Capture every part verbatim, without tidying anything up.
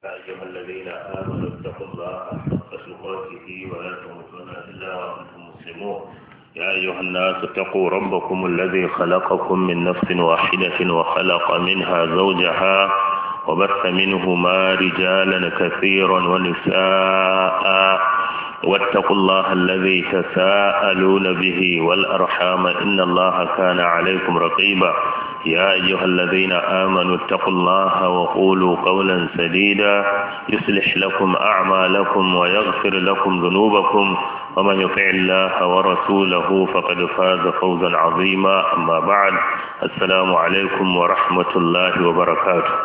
أيها الذين آمنوا اتقوا الله حق تقاته ولا تموتن إلا وأنتم مسلمون يا أيها الناس اتقوا ربكم الذي خلقكم من نفس واحدة وخلق منها زوجها وبث منهما رجالا كثيرا ونساء واتقوا الله الذي تساءلون به والأرحام إن الله كان عليكم رقيبا يا أيها الذين آمنوا اتقوا الله وقولوا قولا سديدا يصلح لكم أعمالكم ويغفر لكم ذنوبكم ومن يطع الله ورسوله فقد فاز فوزا عظيما أما بعد السلام عليكم ورحمة الله وبركاته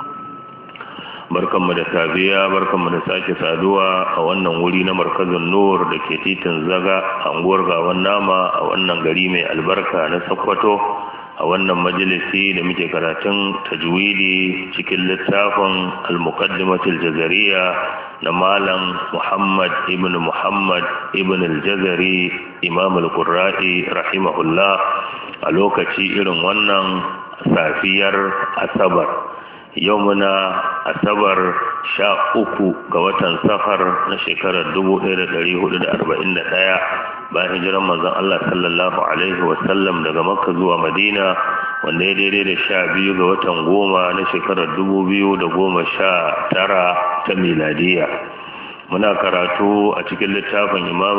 barkanmu da safiya barkanmu da sake saduwa a wannan wuri na markazin nur da ke titin zaga a unguwar gawan nama a wannan gari mai albarka na Sokoto a wannan majalisi da muke karatun tajwidi cikin littafin al-muqaddimatul jazariya na malam Muhammad ibn Muhammad ibn al-Jazari imam al-Qurra'i rahimahullah a lokaci irin wannan safiyar asabar yau muna asabar sha uku ga watan safar na shekarar dubu ɗaya da ɗari hudu da arba'in da ɗaya bayan hijiran manzon Allah sallallahu alaihi wasallam daga makka zuwa madina wanda ya daidai da sha biyu ga watan goma na shekarar dubu biyu da goma sha tara ta miladiya muna karatu a cikin littafin imam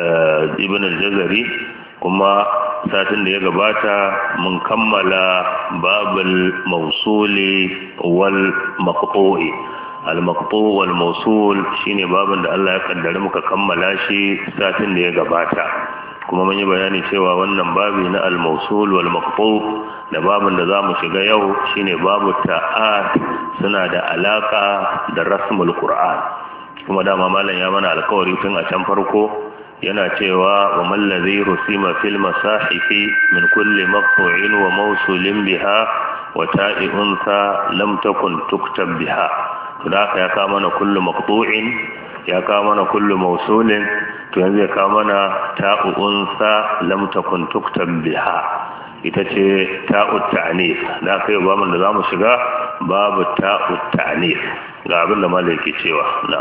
ibn al-Jazari kuma satin da ya gabata mun kammala babul mausuli wal maqtu'i al maqtu' wal mausul shine babin da Allah ya kaddara muka kammala shi satin da ya gabata kuma mun yi bayani cewa wannan babi na al mausul wal maqtu' da babin da zamu shiga yau shine babu ta'at suna da alaka da rasmul qur'an kuma dama malam ya mana alƙawari tun a can farko yana cewa wa mallazi rusima fil masahifi min kulli maqtu'in wa mawsulin biha wa ta'i unsa lam takun tuktab biha to da ya ka mana kullu maqtu'in ya ka mana kullu mawsulin to yanzu ya ka mana ta'u unsa lam takun tuktab biha ita ce ta'u ta'nif da kai ba mun da zamu shiga babu ta'u ta'nif ga abin da malaki cewa na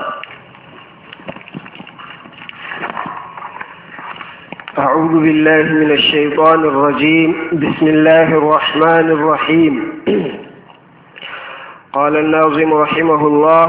أعوذ بالله من الشيطان الرجيم بسم الله الرحمن الرحيم قال الناظم رحمه الله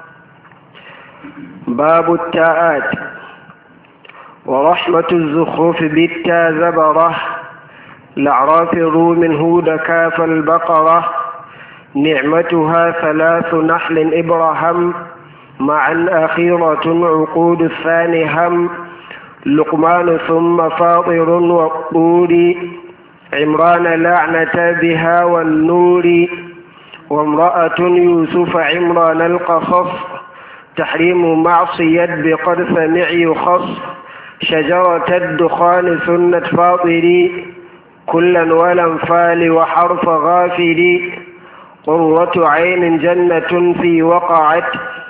باب التاءات ورحمة الزخرف بالتا زبرة الأعراف الروم هود كاف البقرة نعمتها ثلاث نحل إبراهام معا أخيرة عقود الثاني هم لقمان ثم فاطر والطور عمران لعنة بها والنور وامرأة يوسف عمران القصص تحريم معصية بقد سمع يخص شجرة الدخان سنة فاطر كلا والانفال وحرف غافر قرة عين جنة في وقعت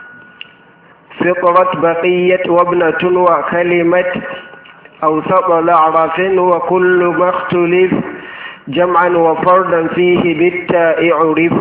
فطرت بقية وابنة وكلمة أوسط الأعراف وكل ما اختلف جمعا وفردا فيه بالتاء عرف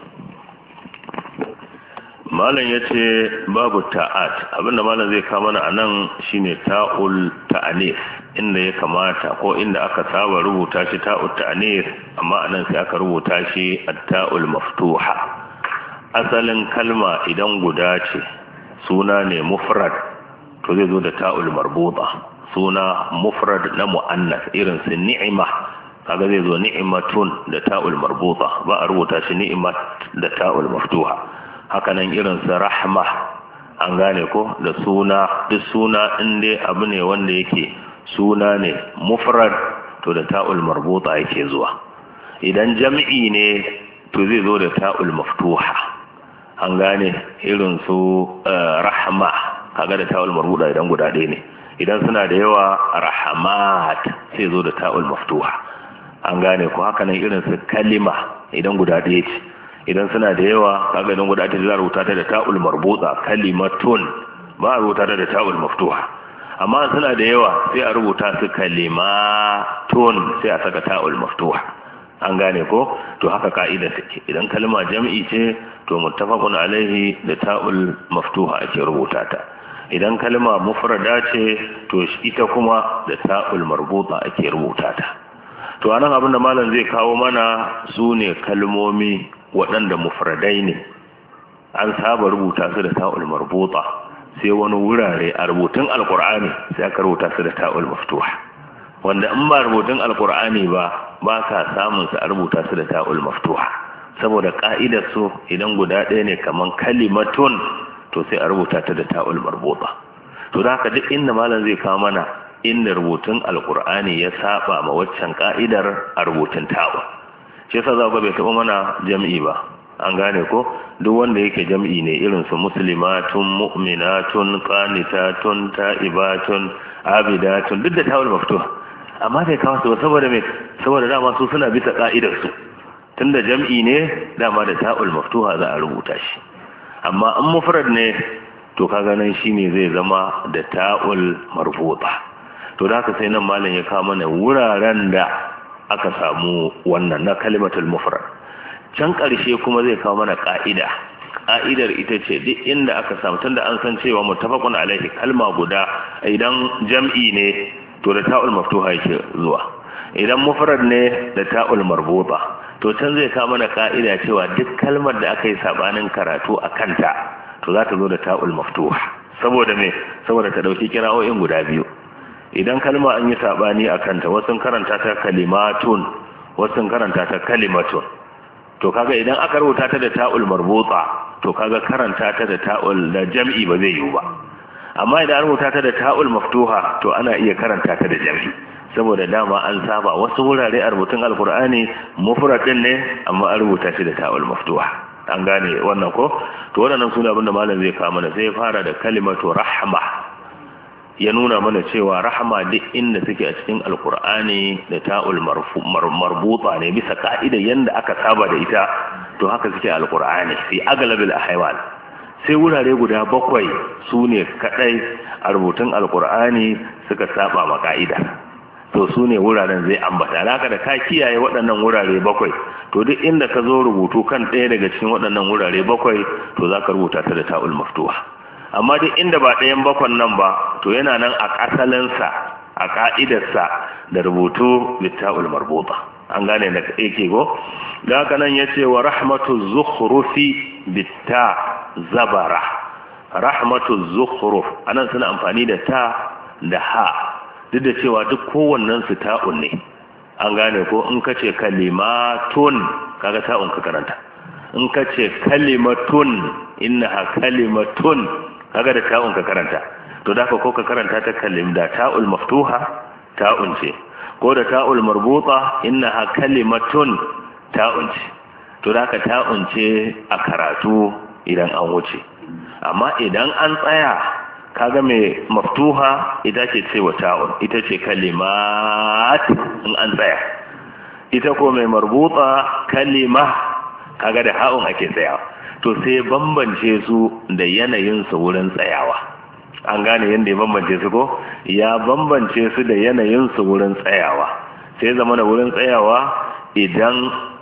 malam yace babu ta'at abinda malam zai kawo mana anan shine ta'ul ta'anis inda ya kamata ko inda aka saba rubuta shi ta'ul ta'anis amma anan sai aka rubuta shi at-ta'ul maftuha asalin kalma idan guda ce suna ne mufrad to zai zo da ta'ul marbuta suna mufrad na muannas irin su ni'ima kaga zai zo ni'matun da ta'ul marbuta ba a rubuta shi ni'mat da ta'ul maftuha haka nan irin su rahma an gane ko da suna duk suna inda abu ne wanda yake suna ne mufrad to da ta'ul marbuta yake zuwa idan jam'i ne to zai zo da ta'ul maftuha an gane irin su rahma kaga da ta'ul marbuda idan guda ɗaya ne idan suna da yawa rahmat sai zo da ta'ul maftuha an gane ko haka nan irin su kalima idan guda ɗaya ce idan suna da yawa kaga idan guda ɗaya za a rubuta ta da ta'ul marbuda kalimatun ba a rubuta ta da ta'ul maftuha amma suna da yawa sai a rubuta su kalimatun sai a saka ta'ul maftuha an gane ko to haka ka'ida take idan kalma jam'i ce to muttafaqun alaihi da ta'ul maftuha ake rubuta ta idan kalma mufrada ce to ita kuma da ta'ul marbuta ake rubuta ta to anan abin da malam zai kawo mana su ne kalmomi waɗanda mufradai ne an saba rubuta su da ta'ul marbuta sai wani wurare a rubutun alkur'ani sai aka rubuta su da ta'ul maftuha wanda in ba rubutun alkur'ani ba ba ka samun su a rubuta su da ta'ul maftuha saboda ka'idar su idan guda ɗaya ne kaman kalimatun to sai a rubuta ta da ta'ul marbuta to da haka duk inda malam zai kawo mana inda rubutun alkur'ani ya saba ma waccan ka'idar a rubutun ta'ul shi yasa za ku bai taɓa mana jam'i ba an gane ko duk wanda yake jam'i ne irin su muslimatun mu'minatun qanitatun ta'ibatun abidatun duk da ta'ul maftuha amma bai kawo su saboda me saboda dama su suna bisa ka'idar su tunda jam'i ne dama da ta'ul maftuha za a rubuta shi amma an mufrad ne to kaga nan shine zai zama da ta'ul marbuta to da haka sai nan malam ya kawo mana wuraren da aka samu wannan na kalimatul mufrad can ƙarshe kuma zai kawo mana ka'ida ka'idar ita ce duk inda aka samu tunda an san cewa muttafaqun alaihi kalma guda idan jam'i ne to da ta'ul maftuha yake zuwa idan mufrad ne da ta'ul marbuta to can zai kawo mana ka'ida cewa duk kalmar da aka yi sabanin karatu a kanta to za ta zo da ta'ul maftuha saboda me saboda ta dauki kira'o'in guda biyu idan kalma an yi sabani a kanta wasu karanta ta kalimatun wasu karanta ta kalimatun to kaga idan aka rubuta ta da ta'ul marbuta to kaga karanta ta da ta'ul da jam'i ba zai yiwu ba amma idan an rubuta ta da ta'ul maftuha to ana iya karanta ta da jam'i saboda dama an saba wasu wurare a rubutun alkur'ani mufradin ne amma an rubuta shi da ta'ul maftuha an gane wannan ko to wannan sune abinda malam zai kawo mana sai fara da kalimatu rahma ya nuna mana cewa rahma duk inda take a cikin alkur'ani da ta'ul marbuta ne bisa ka'ida yanda aka saba da ita to haka suke alkur'ani fi aglabil ahwal sai wurare guda bakwai sune kadai a rubutun alkur'ani suka saba ma ka'ida to su ne wuraren zai ambata haka da ka kiyaye waɗannan wurare bakwai to duk inda ka zo rubutu kan ɗaya daga cikin waɗannan wurare bakwai to za ka rubuta ta da ta'ul maftuha amma duk inda ba ɗayan bakwan nan ba to yana nan a asalinsa a ka'idarsa da rubutu da ta'ul marbuta an gane da yake go da haka nan yace wa rahmatu zukhrufi bitta zabara rahmatu zukhruf anan suna amfani da ta da ha duk da cewa duk kowannen su ta'un ne an gane ko in ka ce kalimatun kaga ta'un ka karanta in ka ce kalimatun innaha kalimatun kaga da ta'un ka karanta to da ko ka karanta ta kalim da ta'ul maftuha ta'un ce ko da ta'ul marbuta innaha kalimatun ta'un ce to da ka ta'un ce a karatu idan an wuce amma idan an tsaya kaga mai maftuha ita ce cewa ta'un ita ce kalimat in an tsaya ita ko mai marbuta kalima kaga da ha'un ake tsayawa to sai bambance su da yanayin su wurin tsayawa an gane yadda ya bambance su ko ya bambance su da yanayin su wurin tsayawa sai zama da wurin tsayawa idan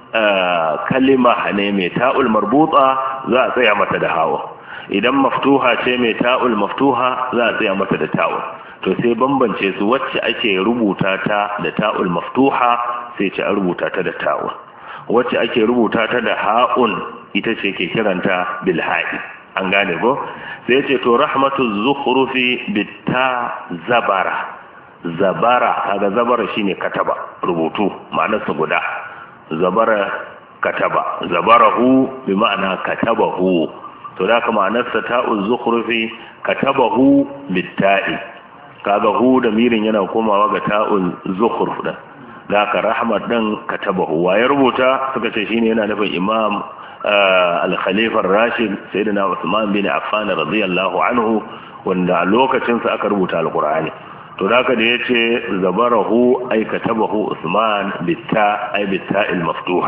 kalima ne mai ta'ul marbuta za a tsaya mata da ha'un idan maftuha ce mai ta'ul maftuha za a tsaya mata da ta'ul to sai bambance su wacce ake rubuta ta da ta'ul maftuha sai ce a rubuta ta da ta'ul wacce ake rubuta ta da ha'un ita ce ke kiranta bil ha'i an gane ko sai ce to rahmatu zukhrufi bitta zabara zabara kaga zabara shine kataba rubutu ma'anarsa guda zabara kataba zabarahu bi ma'ana katabahu to da kuma nafsa ta'uz zukhrufi katabahu bitta'i kaga hu da mirin yana komawa ga ta'uz zukhruf da da ka rahmat dan katabahu wa ya rubuta suka ce shine yana nufin imam al-khalifa ar-rashid sayyidina Uthman bin Affan radiyallahu anhu wanda a lokacin sa aka rubuta al-Qur'ani to da ka da yace zabarahu ay katabahu Uthman bitta ay bitta'il maftuha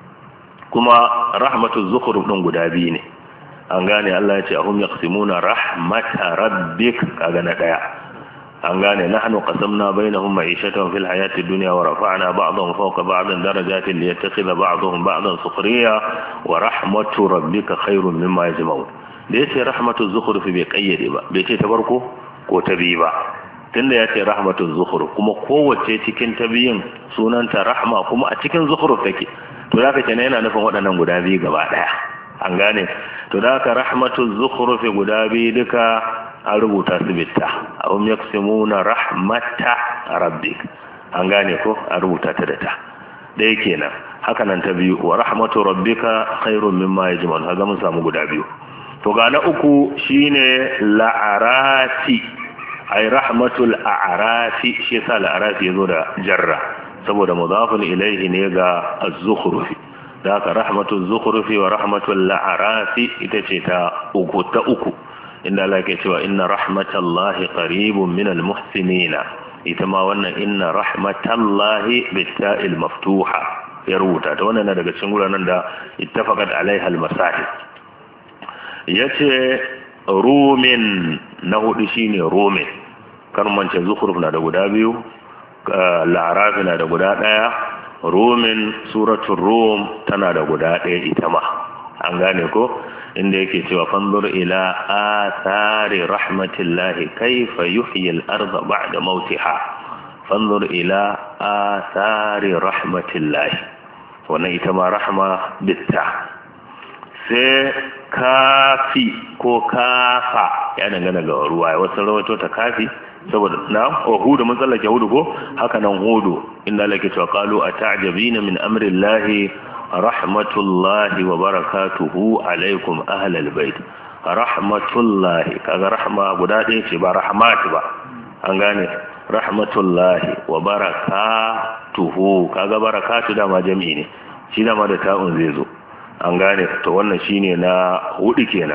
kuma rahmatu zukhruf din guda biyu ne an gane Allah ya ce ahum yaqsimuna rahmata rabbik kaga na daya an gane nahnu qasamna bainahum ma'ishatan fil hayati dunya wa rafa'na ba'dahum fawqa ba'din darajatin liyattakhidha ba'dahum ba'dan sukhriya wa rahmatu rabbika khairun mimma yajma'un da yace rahmatu zukhruf bai kayyade ba bai ce ta farko ko ta biyu ba tunda yace rahmatu zukhruf kuma kowace cikin ta biyun sunanta rahma kuma a cikin zukhruf take to zaka ce ne yana nufin waɗannan guda biyu gaba daya an gane to da ka rahmatu zukhruf guda biyu duka an rubuta su bitta ahum yaksimuna rahmata rabbik an gane ko an rubuta ta da ta dai kenan haka nan ta biyu wa rahmatu rabbika khairun mimma yajma'un kaga mun samu guda biyu to ga na uku shine la'arati ay rahmatul a'rati shi yasa la'arati yazo da jarra saboda mudafun ilayhi ne ga az-zukhruf da ka rahmatul zukhrufi wa rahmatul la'arati ita ce ta uku ta uku inda Allah ke cewa inna rahmatallahi qaribun minal muhsinina ita ma wannan inna rahmatallahi bitta'il maftuha ya rubuta ta wannan na daga cikin guranan da ittafaqat alaiha almasahib yace rumin na hudu shine rumin karmance zukhruf na da guda biyu la'araf na da guda daya rumin suratul rum tana da guda daya ita ma an gane ko inda yake cewa fanzur ila athari rahmatillahi kayfa yuhyi al-ardha ba'da mautiha fanzur ila athari rahmatillahi wannan ita ma rahma bitta sai kafi ko kafa ya dangana ga ruwa wasu rawaito ta kafi saboda na wa hudu mun tsallake hudu ko haka nan hudu inda Allah ke cewa qalu ata'jabina min amri llahi rahmatullahi wa barakatuhu alaikum ahlal bait rahmatullahi kaga rahma guda ɗaya ce ba rahmat ba an gane rahmatullahi wa barakatuhu kaga barakatu dama jami'i ne shi dama da ta'un zai zo an gane to wannan shine na hudu kenan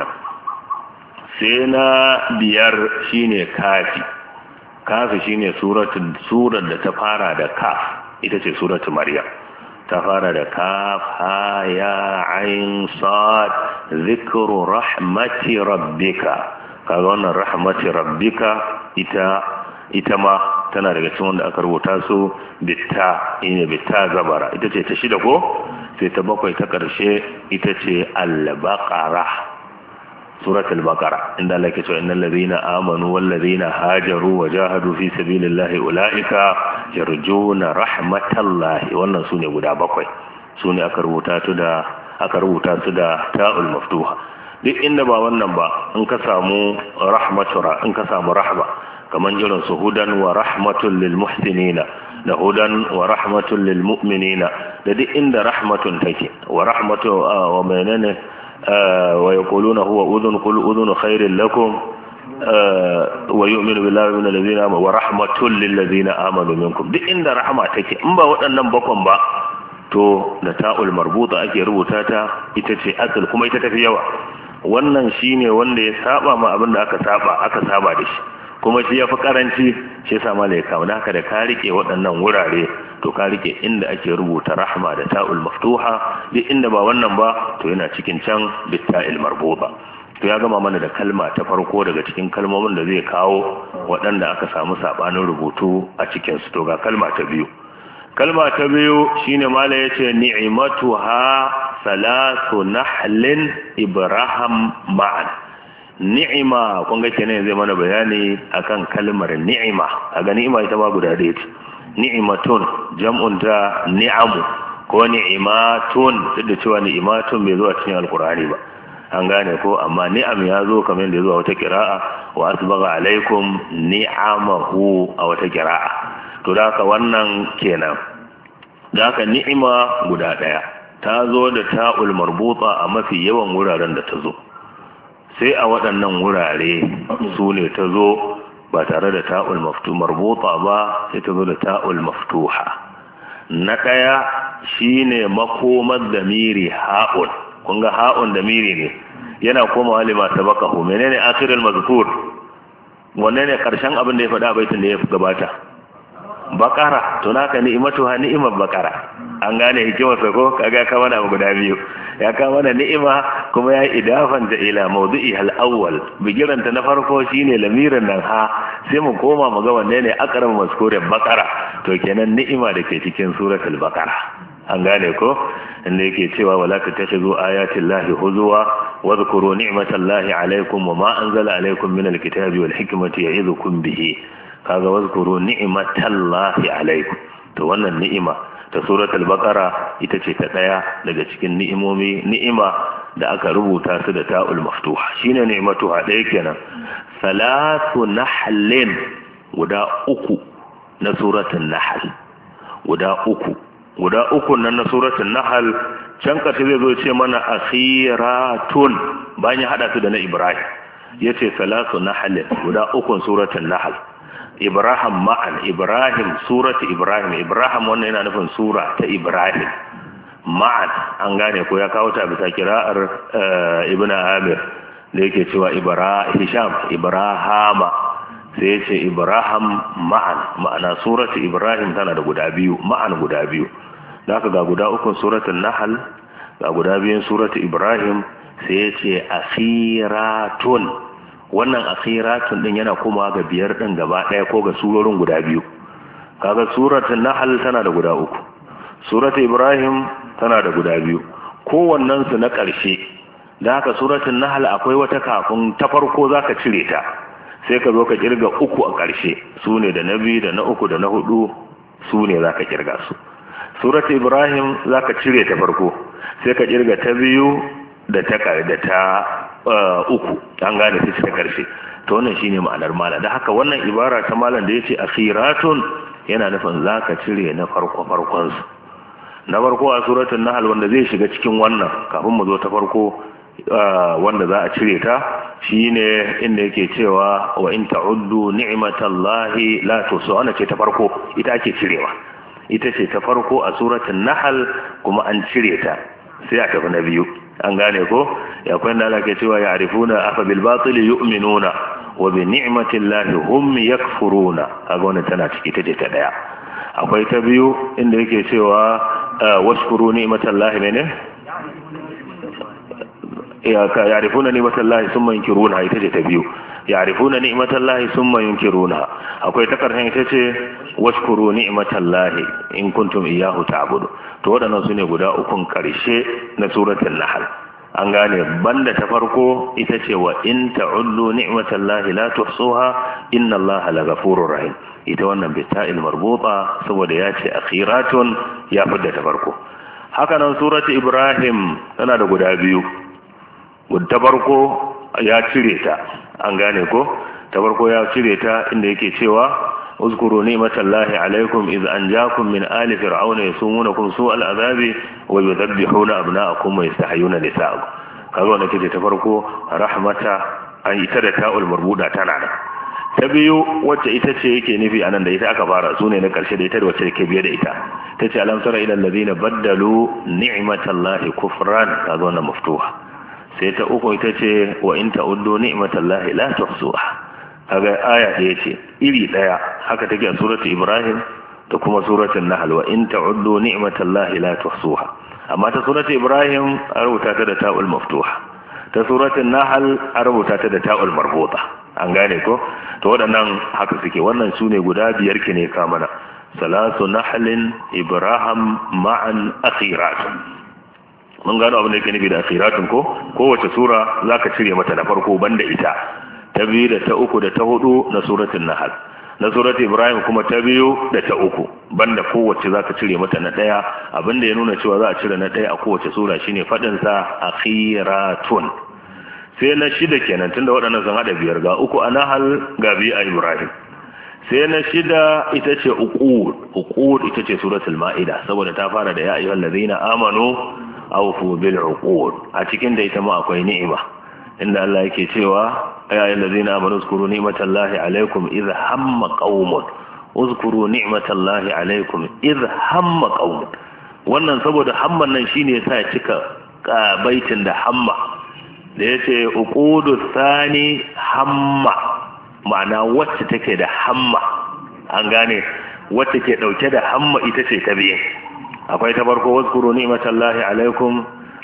sai na biyar shine kafi kafi shine suratul surar da ta fara da kaf ita ce suratul maryam ta fara da kaf ha ya ain sad zikru rahmati rabbika kaga wannan rahmati rabbika ita ita ma tana daga cikin wanda aka rubuta su bitta ine bitta zabara ita ce ta shida ko sai ta bakwai ta karshe ita ce al-baqara suratul baqara inda Allah ke cewa innal ladhina amanu wal ladhina hajaru wa jahadu fi sabilillahi ulaika yarjuna rahmatallahi wannan sune guda bakwai sune aka rubuta su da aka rubuta su da ta'ul maftuha duk inda ba wannan ba in ka samu rahmatura in ka samu rahma kaman irin su hudan wa rahmatul lil muhsinina da hudan wa rahmatul lil mu'minina da duk inda rahmatun take wa rahmatu wa menene wa yaquluna huwa udhun qul udhun khairil lakum wa yu'minu billahi min alladhina amanu wa rahmatul lil ladina amanu minkum duk inda rahma take in ba waɗannan bakon ba to da ta'ul marbuta ake rubuta ta ita ce asal kuma ita tafi yawa wannan shine wanda ya saba ma abin da aka saba aka saba da shi kuma shi yafi karanci shi yasa malaika wanda haka da ka rike waɗannan wurare to ka rike inda ake rubuta rahma da ta'ul maftuha duk inda ba wannan ba to yana cikin can bitta'il marbuta to ya gama mana da kalma ta farko daga cikin kalmomin da zai kawo waɗanda aka samu sabanin rubutu a cikin su to ga kalma ta biyu kalma ta biyu shine mala yace ni'matuha salatu nahlin ibrahim ma'an ni'ima kun ga kenan zai mana bayani akan kalmar ni'ima a ga ni'ima ita ma guda ɗaya ce ni'matun jam'un ta ni'amu ko ni'imatun duk da cewa ni'imatun bai zo a cikin alkur'ani ba an gane ko amma ni'am ya zo kamar da ya zo a wata kira'a wa asbagha alaikum ni'amahu a wata kira'a to da haka wannan kenan da haka ni'ima guda ɗaya ta zo da ta'ul marbuta a mafi yawan wuraren da ta zo sai a waɗannan wurare su ne ta zo ba tare da ta'ul maftu marbuta ba sai ta zo da ta'ul maftuha na ɗaya shine makomar damiri ha'un kun ga ha'un damiri ne yana komawa lima sabaqahu menene akhirul mazkur wanne ne karshen abin da ya faɗa baitin da ya gabata bakara to naka ni'imatu ha ni'imar bakara an gane hikimar sa ko kaga ka mana guda biyu ya ka mana ni'ima kuma ya idafan da ila mawdu'i hal awwal bigiran ta na farko shine lamirin nan ha sai mu koma mu ga wanne ne aqrab mazkurin baqara to kenan ni'ima da ke cikin suratul baqara an gane ko inda yake cewa wala tattakhidhu ayati llahi huzwa wadhkuru ni'matallahi alaykum wama anzala alaykum minal kitabi wal hikmati ya'idhukum bihi kaga wadhkuru ni'matallahi alaykum to wannan ni'ima ta suratul baqara ita ce ta daya daga cikin ni'imomi ni'ima da aka rubuta su da ta'ul maftuha shine ni'matu ha daya kenan salatu nahlin guda uku na suratul nahl guda uku guda uku nan na suratul nahl can kace zai zo ce mana akhiratun bayan ya hada su da na ibrahim yace salatu nahlin guda uku suratul nahl ibrahim ma'an ibrahim suratu ibrahim ibrahim wannan yana nufin sura ta ibrahim ma'an an gane ko ya kawo ta bisa kira'ar ibnu amir da yake cewa ibrahim hisham ibrahama sai yace ibrahim ma'an ma'ana suratu ibrahim tana da guda biyu ma'an guda biyu da aka ga guda ukun suratul nahl ga guda biyun suratul ibrahim sai yace akhiratun wannan akhiratun din yana kuma ga biyar din gaba daya ko ga surorin guda biyu kaga suratul nahl tana da guda uku suratul ibrahim tana da guda biyu kowannen su na karshe da haka suratul nahl akwai wata kafin ta farko zaka cire ta sai ka zo ka kirga uku a karshe sune da na biyu da na uku da na hudu sune zaka kirga su suratul ibrahim zaka cire ta farko sai ka kirga ta biyu da ta da ta uku an gane sai ta karshe to wannan shine ma'anar malam da haka wannan ibara ta malam da yace akhiratun yana nufin zaka cire na farko farkon su na farko a suratul nahl wanda zai shiga cikin wannan kafin mu zo ta farko wanda za a cire ta shine inda yake cewa wa in ta'uddu ni'matallahi la tuhsu ana ce ta farko ita ake cirewa ita ce ta farko a suratul nahl kuma an cire ta sai a tafi na biyu an gane ko ya kwanda Allah ke cewa ya arifuna afa bil batil yu'minuna wa bi ni'mati llahi hum yakfuruna kaga wannan tana ciki ta ce ta daya akwai ta biyu inda yake cewa washkuru ni'matallahi mene ya ka yarifuna ni'matallahi summa yunkiruna ita ce ta biyu yarifuna ni'matallahi summa yunkiruna akwai ta karshen ita ce washkuru ni'matallahi in kuntum iyyahu ta'budu to wadannan sune guda ukun karshe na suratul nahl an gane banda ta farko ita ce wa in ta'uddu ni'matallahi la tuhsuha innallaha laghafurur rahim ita wannan bita'il marbuta saboda ya ce akhiratun ya fidda ta farko haka nan suratul ibrahim tana da guda biyu ta farko ya cire ta an gane ko ta farko ya cire ta inda yake cewa uzkuru ni'matallahi alaikum iz anjakum min ali fir'auna yasumunakum su'al azabi wa yudhabbihuna abna'akum wa yastahyuna nisa'akum kaga wannan ce ta farko rahmata an ita da ta'ul marbuda tana da ta biyu wacce ita ce yake nufi anan da ita aka fara sune na karshe da ita da wacce yake biye da ita tace alam tara ila alladhina baddalu ni'matallahi kufran kaga wannan maftuha sai ta uku ita ce wa in ta'uddu ni'matallahi la tuhsuha kaga aya ɗaya ce iri ɗaya haka take a suratul ibrahim da kuma suratul nahl wa in ta'uddu ni'matallahi la tuhsuha amma ta suratul ibrahim an rubuta ta da ta'ul maftuha ta suratul nahl an rubuta ta da ta'ul marbuta an gane ko to waɗannan haka suke wannan sune guda biyar ke ne ka mana salatu nahlin ibrahim ma'an akhirat mun gano abin da yake nufi da akhiratun ko kowace sura zaka cire mata na farko banda ita ta biyu da ta uku da ta hudu na suratul nahl na suratul ibrahim kuma ta biyu da ta uku banda kowace zaka cire mata na daya abinda ya nuna cewa za a cire na daya a kowace sura shine fadin sa akhiratun sai na shida kenan tunda waɗannan sun hada biyar ga uku a nahl ga biyu a ibrahim sai na shida ita ce uqud uqud ita ce suratul maida saboda ta fara da ya ayyuhal ladina amanu awfu bil uqud a cikin da ita ma akwai ni'ima inda Allah yake cewa ya ayyuhal ladina amanu uzkuru ni'matallahi alaykum idh hamma qaumun uzkuru ni'matallahi alaykum idh hamma qaumun wannan saboda hamman nan shine yasa ya cika baitin da hamma da yace uqudu thani hamma ma'ana wacce take da hamma an gane wacce ke dauke da hamma ita ce ta biye akwai ta farko wazkuru ni'matallahi alaikum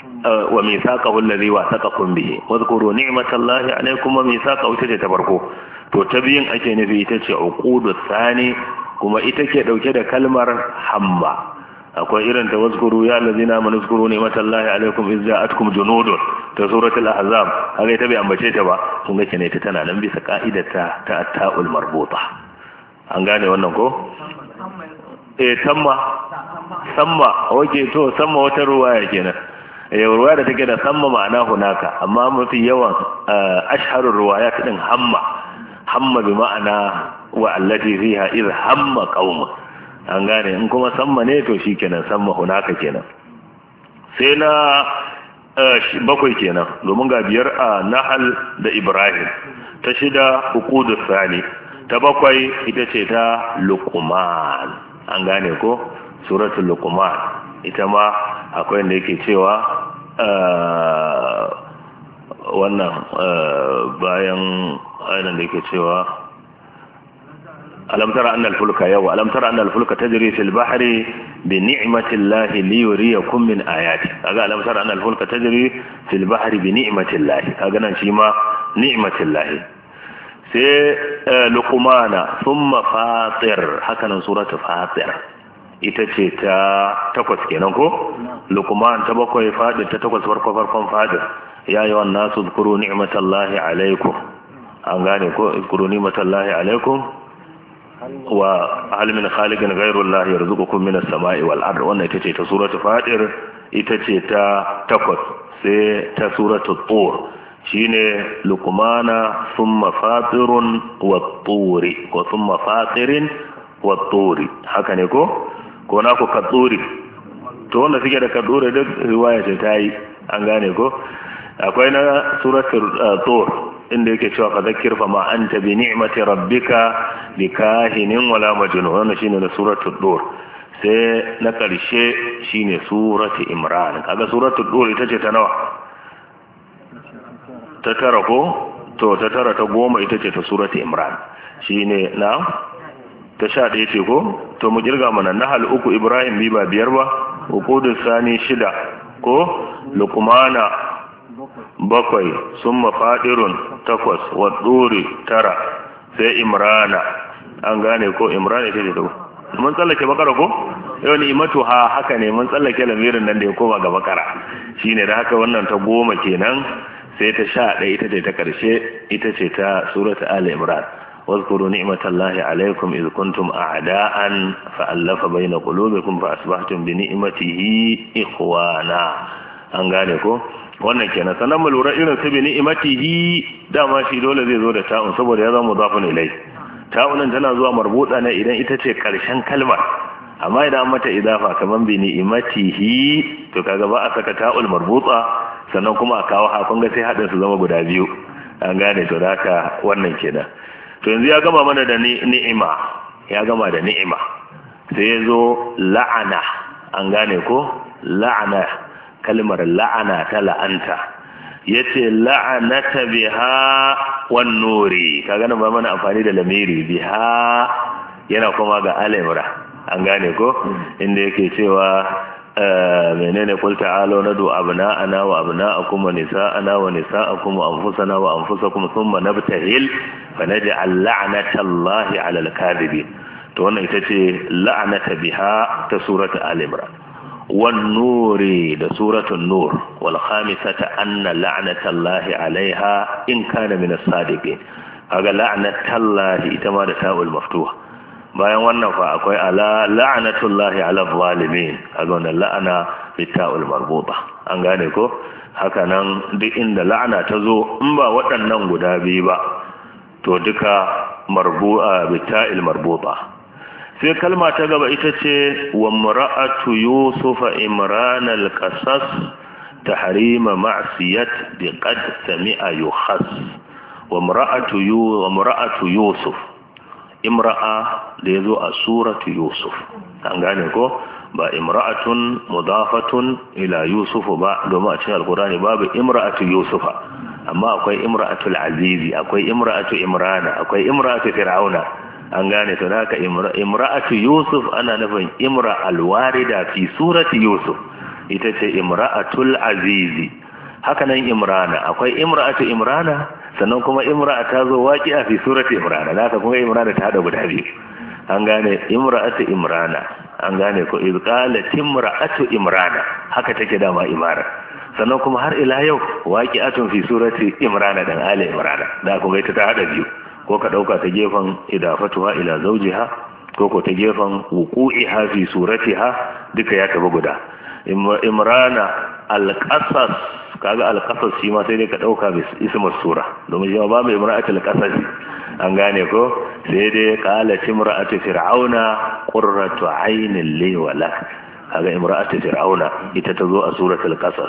wa mithaqahu alladhi wasaqakum bihi wazkuru ni'matallahi alaikum wa mithaqahu ita ce ta farko to ta biyun ake nufi ita ce uqudu tsani, kuma ita ke dauke da kalmar hamma. akwai irin ta wazkuru ya allazina amanu zkuru ni'matallahi alaikum iz ja'atkum junudun ta suratul ahzab haka ita bai ambace ta ba, kun ga kenan ita tana nan bisa ka'idata ta ta'ul marbuta. an gane wannan ko eh samma samma oke to samma wata ruwaya kenan eh ruwaya da take da samma ma'ana hunaka, amma mafi yawan ashharur ruwayat din hamma hamma bi ma'ana wa allati fiha iz hamma qaum. an gane in kuma samma ne to shikenan samma hunaka kenan. sai na bakwai kenan, domin ga biyar a Nahal da Ibrahim, ta shida uqudus sani, ta bakwai ita ce ta Luqman. an gane ko suratul Luqman ita ma akwai inda yake cewa wannan bayan ayan da yake cewa alam tara anna al-fulka yawa alam tara anna al-fulka tajri fil bahri bi ni'mati llahi li yuriyakum min ayati. kaga alam tara anna al-fulka tajri fil bahri bi ni'mati llahi, kaga nan shi ma ni'mati llahi. sai luqmana thumma fatir, haka nan suratul fatir ita ce ta takwas kenan ko luqman ta bakwai, fadir ta takwas, farko farkon fadir ya ayyuhan nasu zkuru ni'matallahi alaikum. an gane ko zkuru ni'matallahi alaikum wa hal min khaliqin ghayru Allah yarzuqukum min as-sama'i wal ard. wannan ita ce ta suratul fatir, ita ce ta takwas. sai ta suratul tur shine luqmana thumma fatirun wat-turi wa thumma fatirin wat-turi, haka ne ko ko na ku katsuri to wanda suke da katsuri duk riwaya ce ta yi. an gane ko akwai na suratul tur inda yake cewa fa zakkir fa ma anta bi ni'mati rabbika bikahinin wala majnun. wannan shine na suratul dur. sai na karshe shine suratul imran. kaga suratul dur ita ce ta nawa? ta tara ko to ta tara. ta goma ita ce ta suratul imran, shine na ta sha ɗaya ce ko to mu kirga mana nahal uku, ibrahim bi ba biyar ba, uqudus sani shida ko luqmana bakwai, sun mafaɗirun takwas, waɗuri tara, sai imrana. an gane ko imrana ita ce ta mun tsallake bakara ko yau ni imatu ha haka ne mun tsallake lamirin nan da ya koma ga bakara shine da haka wannan ta goma kenan. sai ta sha ɗaya ita ce ta ƙarshe, ita ce ta surata ali imran. واذكروا نعمة الله عليكم إذ كنتم أعداء فألف بين قلوبكم فأصبحتم بنعمته إخوانا. an gane ko wannan kenan. sannan mu lura irin su bi ni'matihi, dama shi dole zai zo da ta'un saboda ya zama mudafun ilai. ta'unin tana zuwa marbuta ne idan ita ce karshen kalmar, amma idan an mata idafa kaman bi ni'matihi to kaga ba a saka ta'ul marbuta sannan kuma a kawo hakun ga sai hadin su zama guda biyu. an gane to da haka wannan kenan. to yanzu ya gama mana da ni'ima, ya gama da ni'ima, sai ya zo la'ana. an gane ko la'ana, kalmar la'ana ta la'anta, yace la'anata biha wan nuri. kaga nan ba mana amfani da lamiri biha, yana kuma ga al-imra. an gane ko inda yake cewa menene qul ta'alu nadu abna'ana wa abna'akum wa nisa'ana wa nisa'akum wa anfusana wa anfusakum thumma nabtahil fanaj'al la'natallahi 'alal kadhibin. to wannan ita ce la'nata biha ta surata al-imran. wan nuri da suratul nur. wal khamisata anna la'natallahi 'alayha in kana min as-sadiqin. kaga la'natallahi ita ma da ta'ul maftuha. bayan wannan fa akwai ala la'natullahi 'ala zalimin, kaga wannan la'ana bita'ul marbuta. an gane ko haka nan duk inda la'ana ta zo in ba waɗannan guda biyu ba to duka marbu'a bita'il marbuta. sai kalma ta gaba ita ce wa mar'atu yusufa imran al-qasas tahrima ma'siyat bi qad sami'a yukhas. wa mar'atu yu wa mar'atu yusuf, imra'a da ya zo a suratu yusuf. an gane ko ba imra'atun mudafatun ila yusufu ba, domin a cikin alkurani babu imra'atu yusufa, amma akwai imra'atul azizi, akwai imra'atu imrana, akwai imra'atu fir'auna. an gane to haka imra'atu yusuf ana nufin imra alwarida fi surati yusuf, ita ce imra'atul azizi. haka nan imrana, akwai imra'atu imrana sannan kuma imra'a ta zo waqi'a fi surati imrana da haka kuma imrana ta hada guda biyu an gane imra'atu imrana an gane ko iz qalat imra'atu imrana haka take dama imara sannan kuma har ila yau waqi'atun fi surati imrana dan ali imrana da kuma ita ta hada biyu ko ka dauka ta gefen idafatuha ila zawjiha ko ko ta gefen wuqu'iha fi suratiha duka ya taba guda imrana al-qasas kaga al-qasas shi ma sai dai ka dauka bis ismar sura domin shi ba mai imra'atul qasas an gane ko sai dai qalat imra'atu fir'auna qurratu aynin li wa lak kaga imra'atu fir'auna ita ta zo a suratul qasas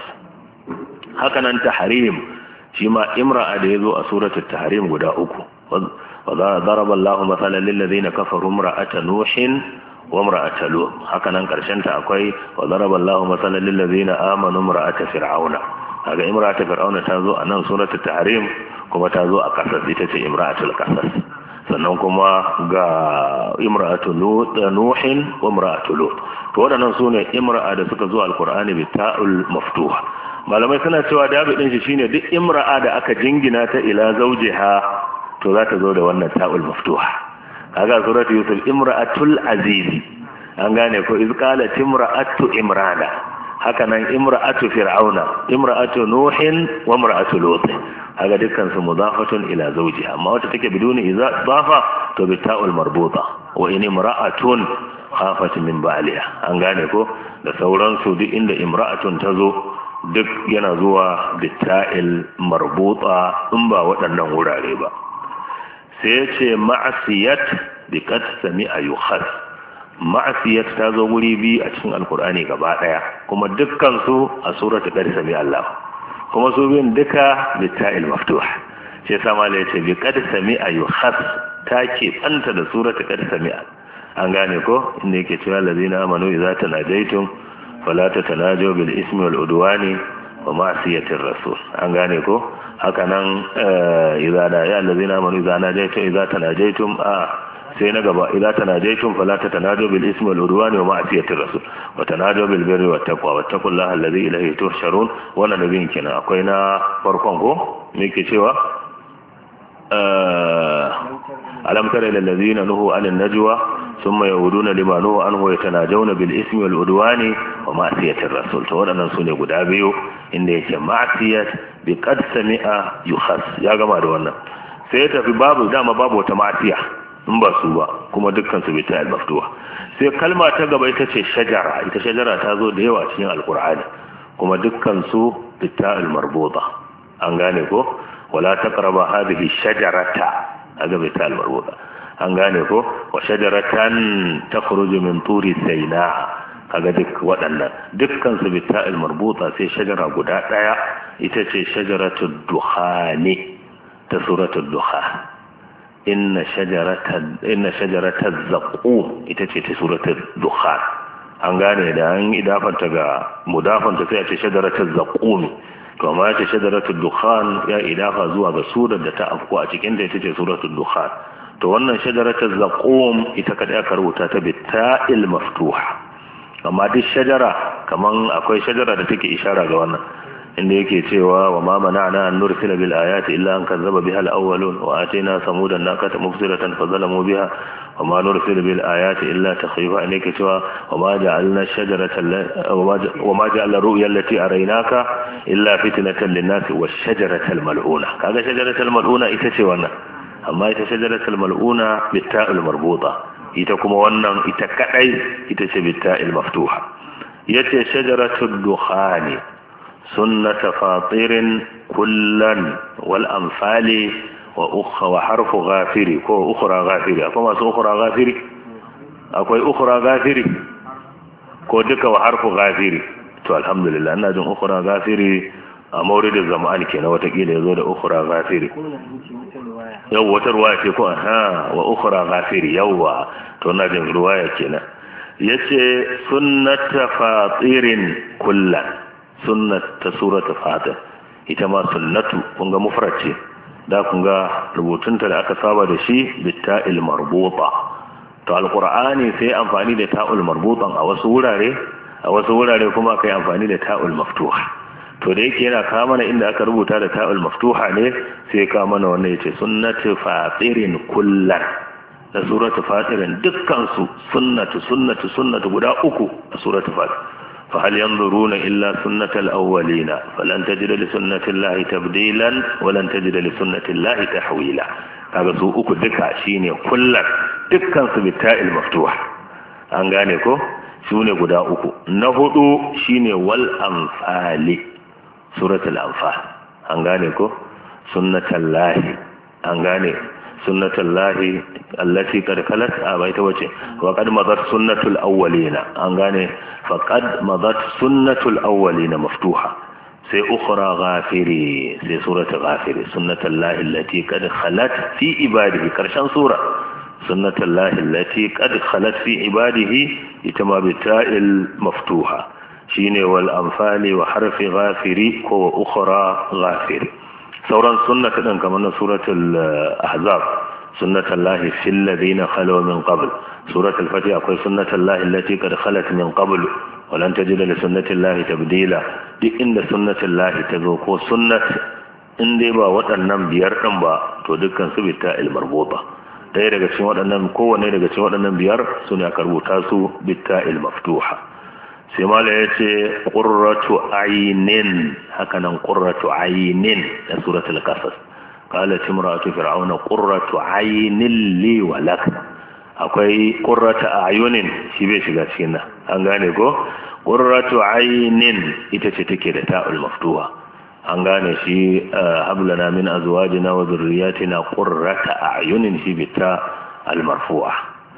haka nan tahrim shi ma imra'a da yazo a suratul tahrim guda uku wa daraba Allahu mathalan lil ladina kafaru imra'ata nuhin wa imra'ata lut haka nan karshen ta akwai wa daraba Allahu mathalan lil ladina amanu imra'ata fir'auna kaga imra'atu fir'auna ta zo a nan suratul tahrim kuma ta zo a kasas ita ce imra'atul kasas sannan kuma ga imra'atu nuhin wa imra'atu lut to wadannan sune imra'a da suka zo alqur'ani bi ta'ul maftuha malamai suna cewa dabi din shi shine duk imra'a da aka jingina ta ila zawjiha to za ta zo da wannan ta'ul maftuha kaga suratu yusuf imra'atul azizi an gane ko iz qalat imra'atu imrana haka nan imra'atu fir'auna imra'atu nuhin wa imra'atu lut haka dukkan su mudafatun ila zawjiha amma wata take biduni idafa to bi ta'ul marbuta wa in imra'atun khafat min ba'liha an gane ko da sauran su duk inda imra'atun tazo duk yana zuwa bi ta'il marbuta in ba waɗannan wurare ba sai ya ce ma'asiyat bi qad sami'a yukhas ma'asiyat ta zo guri biyu a cikin alkur'ani gaba daya kuma dukkan su a suratul qad sami'a Allah kuma su biyun duka bita'il maftuh sai sama la yace bi qad sami'a yukhas ta ke tsanta da suratul qad sami'a an gane ko inda yake cewa allazina amanu idza tanajaytum fala tatanajaw bil ismi wal udwani wa ma'siyatir rasul an gane ko haka nan idza da ya allazina amanu idza najaytum idza tanajaytum a sai na gaba idza tanajaytum fala tatanajaw bil ismi wal udwani wa ma'siyatir rasul wa tanajaw bil birri wat taqwa wattaqullaha alladhi ilayhi tuhsharun wannan nabin kina akwai na farkon ko me yake cewa alam tara ila allazina nuhu anin najwa thumma yauduna lima nuhu anhu yatanajawna bil ismi wal udwani wa ma'siyatir rasul to wadannan sune guda biyu inda yake ma'siyat bi qad sami'a yukhas ya gama da wannan sai ya tafi babu dama babu wata ma'siya in ba su ba kuma dukkan su bita al-maftuha sai kalma ta gaba ita ce shajara ita shajara ta zo da yawa cikin alqur'ani kuma dukkan su bita al-marbuta an gane ko wala taqraba hadhihi shajarata aga bita al-marbuta an gane ko wa shajaratan takhruju min turi sayna kaga duk waɗannan dukkan su bita al-marbuta sai shajara guda daya ita ce shajaratud dukhani ta suratul dukhan inna shajaratan inna shajarata zaqum ita ce ta suratul dukhan an gane da an idafanta ga mudafanta sai a ce shajarata zaqum to amma ce shajaratul dukhan ya idafa zuwa ga surar da ta afko a cikin da ita ce suratul dukhan to wannan shajaratul zaqum ita kada aka rubuta ta bita'il maftuha amma duk shajara kaman akwai shajara da take ishara ga wannan inda yake cewa wa ma mana'na an nursila bil ayati illa an kazzaba biha al awwalun wa atayna samudan naqata mubsiratan fazalamu biha wa ma nursilu bil ayati illa takhyifa an yake cewa wa ma ja'alna shajarata wa ma ja'alna ru'ya allati araynaka illa fitnatan lin nas wa shajarata al mal'una kaga shajarata al mal'una ita ce wannan amma ita shajarata al mal'una bitta'il marbuta ita kuma wannan ita kadai ita ce bitta'il maftuha yace shajaratud dukhani سنة فاطر كلا والأمثال وأخ وحرف غافري كو أخرى غافري أكو ما أخرى غافري أكو أخرى غافري كو دك وحرف غافري تو الحمد لله أنا جن أخرى غافري مورد الزمان كنا وتقيل يزود أخرى غافري يو وترواية كو ها وأخرى غافري يو تو نجن رواية كنا يتي سنة فاطر كلا sunnat ta surata fatir ita ma sunnatu kun ga mufrad ce da kun ga rubutunta da aka saba da shi bitta'il marbuta to alqur'ani sai amfani da ta'ul marbutan a wasu wurare a wasu wurare kuma kai amfani da ta'ul maftuha to to da yake yana kawo mana inda aka rubuta da ta'ul maftuha ne sai ya kawo mana wannan yace sunnatu fatirin kullan da suratu fatirin dukkan su sunnatu sunnatu sunnatu guda uku a suratu fatir fa hal yanzuruna illa sunnatal awwalina falan tajida li sunnati llahi tabdilan wa lan tajida li sunnati llahi tahwila kaga su uku duka shine kullan dukkan su bi ta'il maftuha an gane ko shine guda uku na hudu shine wal anfali suratul anfal an gane ko sunnatul lahi an gane sunnatul lahi allati qad khalat a bai ta wace wa qad madat sunnatul awwalina an gane fa qad madat sunnatul awwalina maftuha sai ukhra ghafiri sai suratul ghafiri sunnatul lahi allati qad khalat fi ibadihi karshen sura sunnatul lahi allati qad khalat fi ibadihi ita ma bi ta'il maftuha shine wal anfali wa harfi ghafiri ko ukhra ghafiri sauran sunnata din kamar na suratul ahzab sunnatul lahi fil ladina khalu min qabl suratul fatih akwai sunnatul lahi allati qad khalat min qabl wa lan tajida li sunnatil lahi tabdila duk inda sunnatul lahi tazo ko sunnat inde ba waɗannan biyar din ba to dukkan su bita'il marbuta dai daga cikin waɗannan kowanne daga cikin waɗannan biyar sune aka rubuta su bita'il maftuha sai mala ya ce ƙurratu ainin hakanan ƙurratu ainin da suratul qasas qalat imra'atu fir'auna ƙurratu ainin li wa lak akwai ƙurratu ayunin shi bai shiga cikin nan an gane ko ƙurratu ainin ita ce take da ta'ul maftuha an gane shi hablana min azwajina wa dhurriyyatina ƙurratu ayunin shi bi ta al marfu'a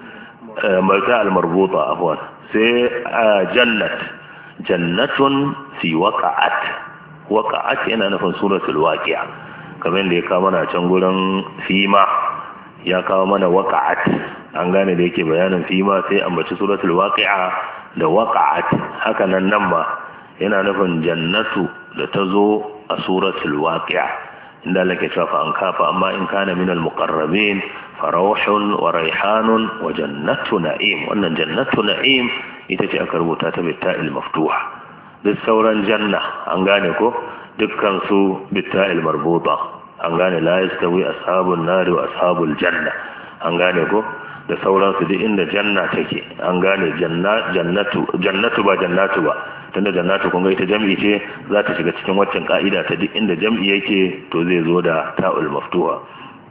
malta al marbuta afwan sai jannat jannatun fi waqa'at waqa'at yana nufin suratul waqi'a kamar da ya kawo mana can gurin fima ya kawo mana waqa'at an gane da yake bayanin fima sai ambaci suratul waqi'a da waqa'at haka nan nan ma yana nufin jannatu da tazo a suratul waqi'a inda lake cewa an kafa amma in kana minal muqarrabin farauhun wa raihanun wa jannatu na'im wannan jannatu na'im ita ce aka rubuta ta bitta'il maftuha duk sauran janna an gane ko dukkan su bitta'il marbuta an gane la yastawi ashabun nari wa ashabul janna an gane ko da sauran su duk inda janna take an gane janna jannatu jannatu ba jannatu ba tunda jannatu kun ga ita jam'i ce za ta shiga cikin waccan ka'ida ta duk inda jam'i yake to zai zo da ta'ul maftuha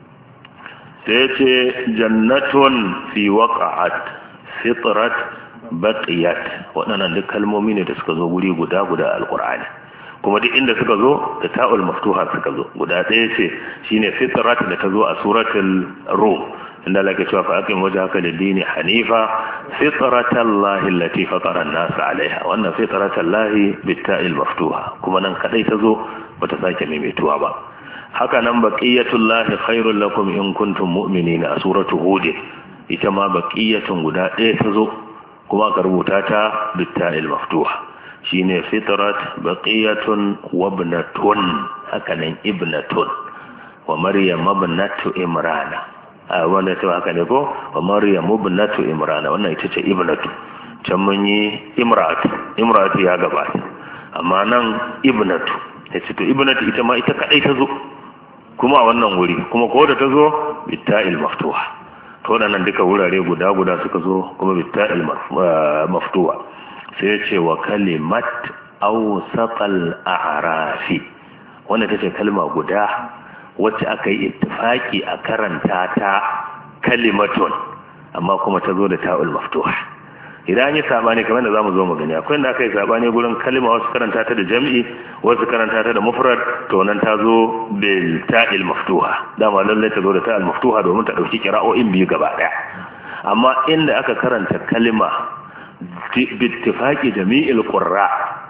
sai ce jannatun fi waqa'at fitrat baqiyat waɗannan duk kalmomi ne da suka zo guri guda guda alqur'ani kuma duk inda suka zo da ta'ul maftuha suka zo guda ɗaya ce shine fitrat da ta zo a suratul rum inda Allah ke cewa fa aqim wajhaka lid-dini hanifa fitratallahi allati fatara an-nasa 'alayha wannan fitratallahi bit-ta'il maftuha kuma nan kadai ta zo bata sake maimaituwa ba haka nan baqiyatullahi khairul lakum in kuntum mu'minina a suratu hud ita ma baqiyatun guda ɗaya ta zo kuma aka rubuta ta bit-ta'il maftuha shine fitrat baqiyatun wa ibnatun haka nan ibnatun wa maryam ibnatu imrana a wanda ta haka ne ko wa maryam ibnatu imrana wannan ita ce ibnatu can mun yi imratu imratu ya gabata amma nan ibnatu yace to ibnatu ita ma ita kadai ta zo kuma a wannan wuri kuma ko da ta zo bitta'il maftuha to nan duka wurare guda guda suka zo kuma bitta'il maftuha sai ya ce wa kalimat awsatal a'rafi wannan tace kalma guda wacce aka yi ittifaki a karanta ta kalimatun amma kuma ta zo da ta'ul maftuha idan yi sabani kamar da zamu zo mu gani akwai inda aka yi sabani gurin kalima wasu karanta ta da jam'i wasu karanta ta da mufrad to nan ta zo bil ta'il maftuha dama lalle ta zo da ta'il maftuha domin ta dauki kira'o'in biyu gaba daya amma inda aka karanta kalima bi ittifaqi jami'il qurra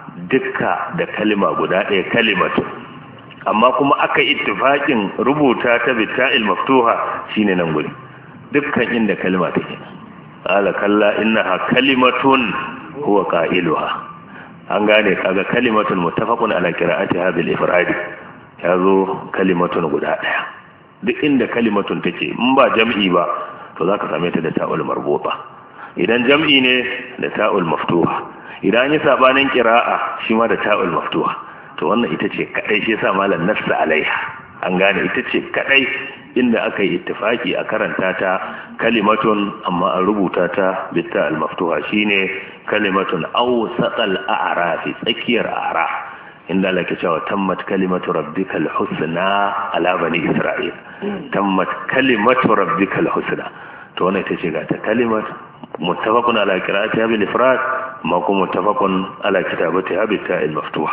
dukka da kalima guda daya kalimatu amma kuma aka ittifaqin rubuta ta bi ta'il maftuha shine nan guri dukkan inda kalima take qala kalla innaha kalimatun huwa qailuha an gane kaga kalimatun muttafaqun ala qira'atiha bil ifrad yazo kalimatun guda daya duk inda kalimatun take in ba jam'i ba to zaka same ta da ta'ul marbuta idan jam'i ne da ta'ul maftuha idan ya sabanin qira'a shi ma da ta'ul maftuha to wannan ita ce kadai shi yasa malam nassa alaiha, an gane ita ce kadai inda aka yi ittifaki a karanta ta kalimatun amma an rubuta ta bitta al-maftuha shine kalimatun awsatal a'rafi, tsakiyar a'raf, inda Allah ke cewa tammat kalimatu rabbikal husna ala bani isra'il, tammat kalimatu rabbikal husna. to wannan ita ce ga ta kalimat muttafaqun ala qira'atiha bil ifrad ma kuma muttafaqun ala kitabatiha bit ta'il maftuha.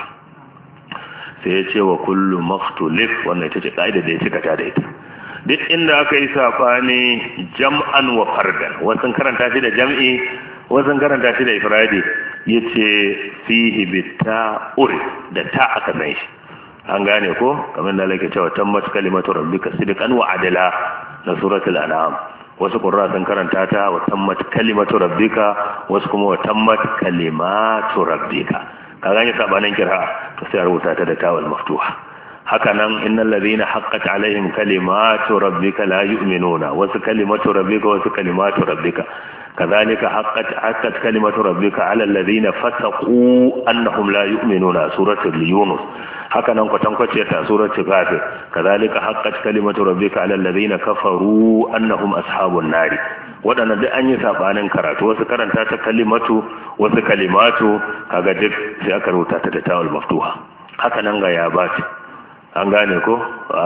sai ya ce wa kullu maktulif, wannan ita ce kaida da ya cika ta da ita, duk inda aka yi sabani jam'an wa fardan, wasu karanta shi da jam'i wasu karanta shi da ifradi, yace fihi bitta uri, da ta aka san shi, an gane ko kamar da lake cewa tammat kalimatu rabbika sidqan wa adala na suratul an'am. wasu qurra sun karanta ta wa tammat kalimatu rabbika, wasu kuma wa tammat kalimatu rabbika. ka gane sabanin kira to sai a rubuta ta da tawal maftuha. haka nan innal ladina haqqat alaihim kalimatu rabbika la yu'minuna, wasu kalimatu rabbika wasu kalimatu rabbika. kadhalika haqqat haqqat kalimatu rabbika ala alladhina fasaqu annahum la yu'minuna, suratul yunus. haka nan kwatankwace ta suratul ghafir, kadhalika haqqat kalimatu rabbika ala alladhina kafaru annahum ashabun nari. waɗannan duk an yi sabanin karatu, wasu karanta ta kalimatu wasu kalimatu, kaga duk sai aka rubuta ta da tawal maftuha. haka nan ga yabat, an gane ko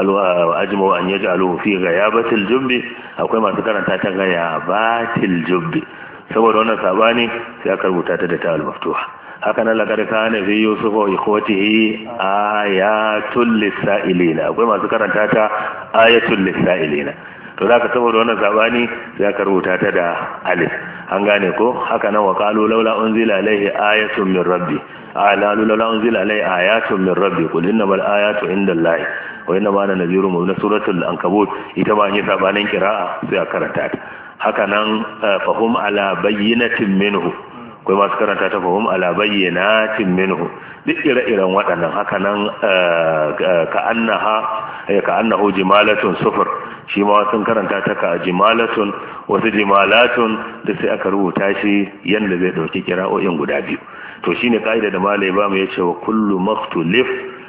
ajmu an yaj'aluhu fi ghayabatil jubbi, akwai masu karanta ta ghayabatil jubbi, saboda wannan sabani sai aka rubuta ta da tawal maftuha. haka nan laqad kana fi yusuf wa ikhwatihi ayatul lisailina, akwai masu karanta ta ayatul lisailina. to zaka saboda wannan sabani sai aka rubuta ta da alif, an gane ko. haka nan wa qalu laula unzila alaihi ayatun min rabbi, ala laula unzila alaihi ayatun min rabbi qul innamal ayatu indallahi wa innama ana nadhirun mubin, suratul ankabut, ita ma an yi sabanin qira'a sai aka karanta ta. haka nan fahum ala bayyinatin minhu, akwai masu karanta ta fahum ala bayyinatin minhu, duk ire-iren waɗannan. haka nan ka annaha ka annahu jimalatun sufur, shi ma sun karanta ta ka jimalatun, wasu jimalatun, da sai aka rubuta shi yanda zai dauki kira'o'in guda biyu. to shine kaida da malai ba mu yace wa kullu maktulif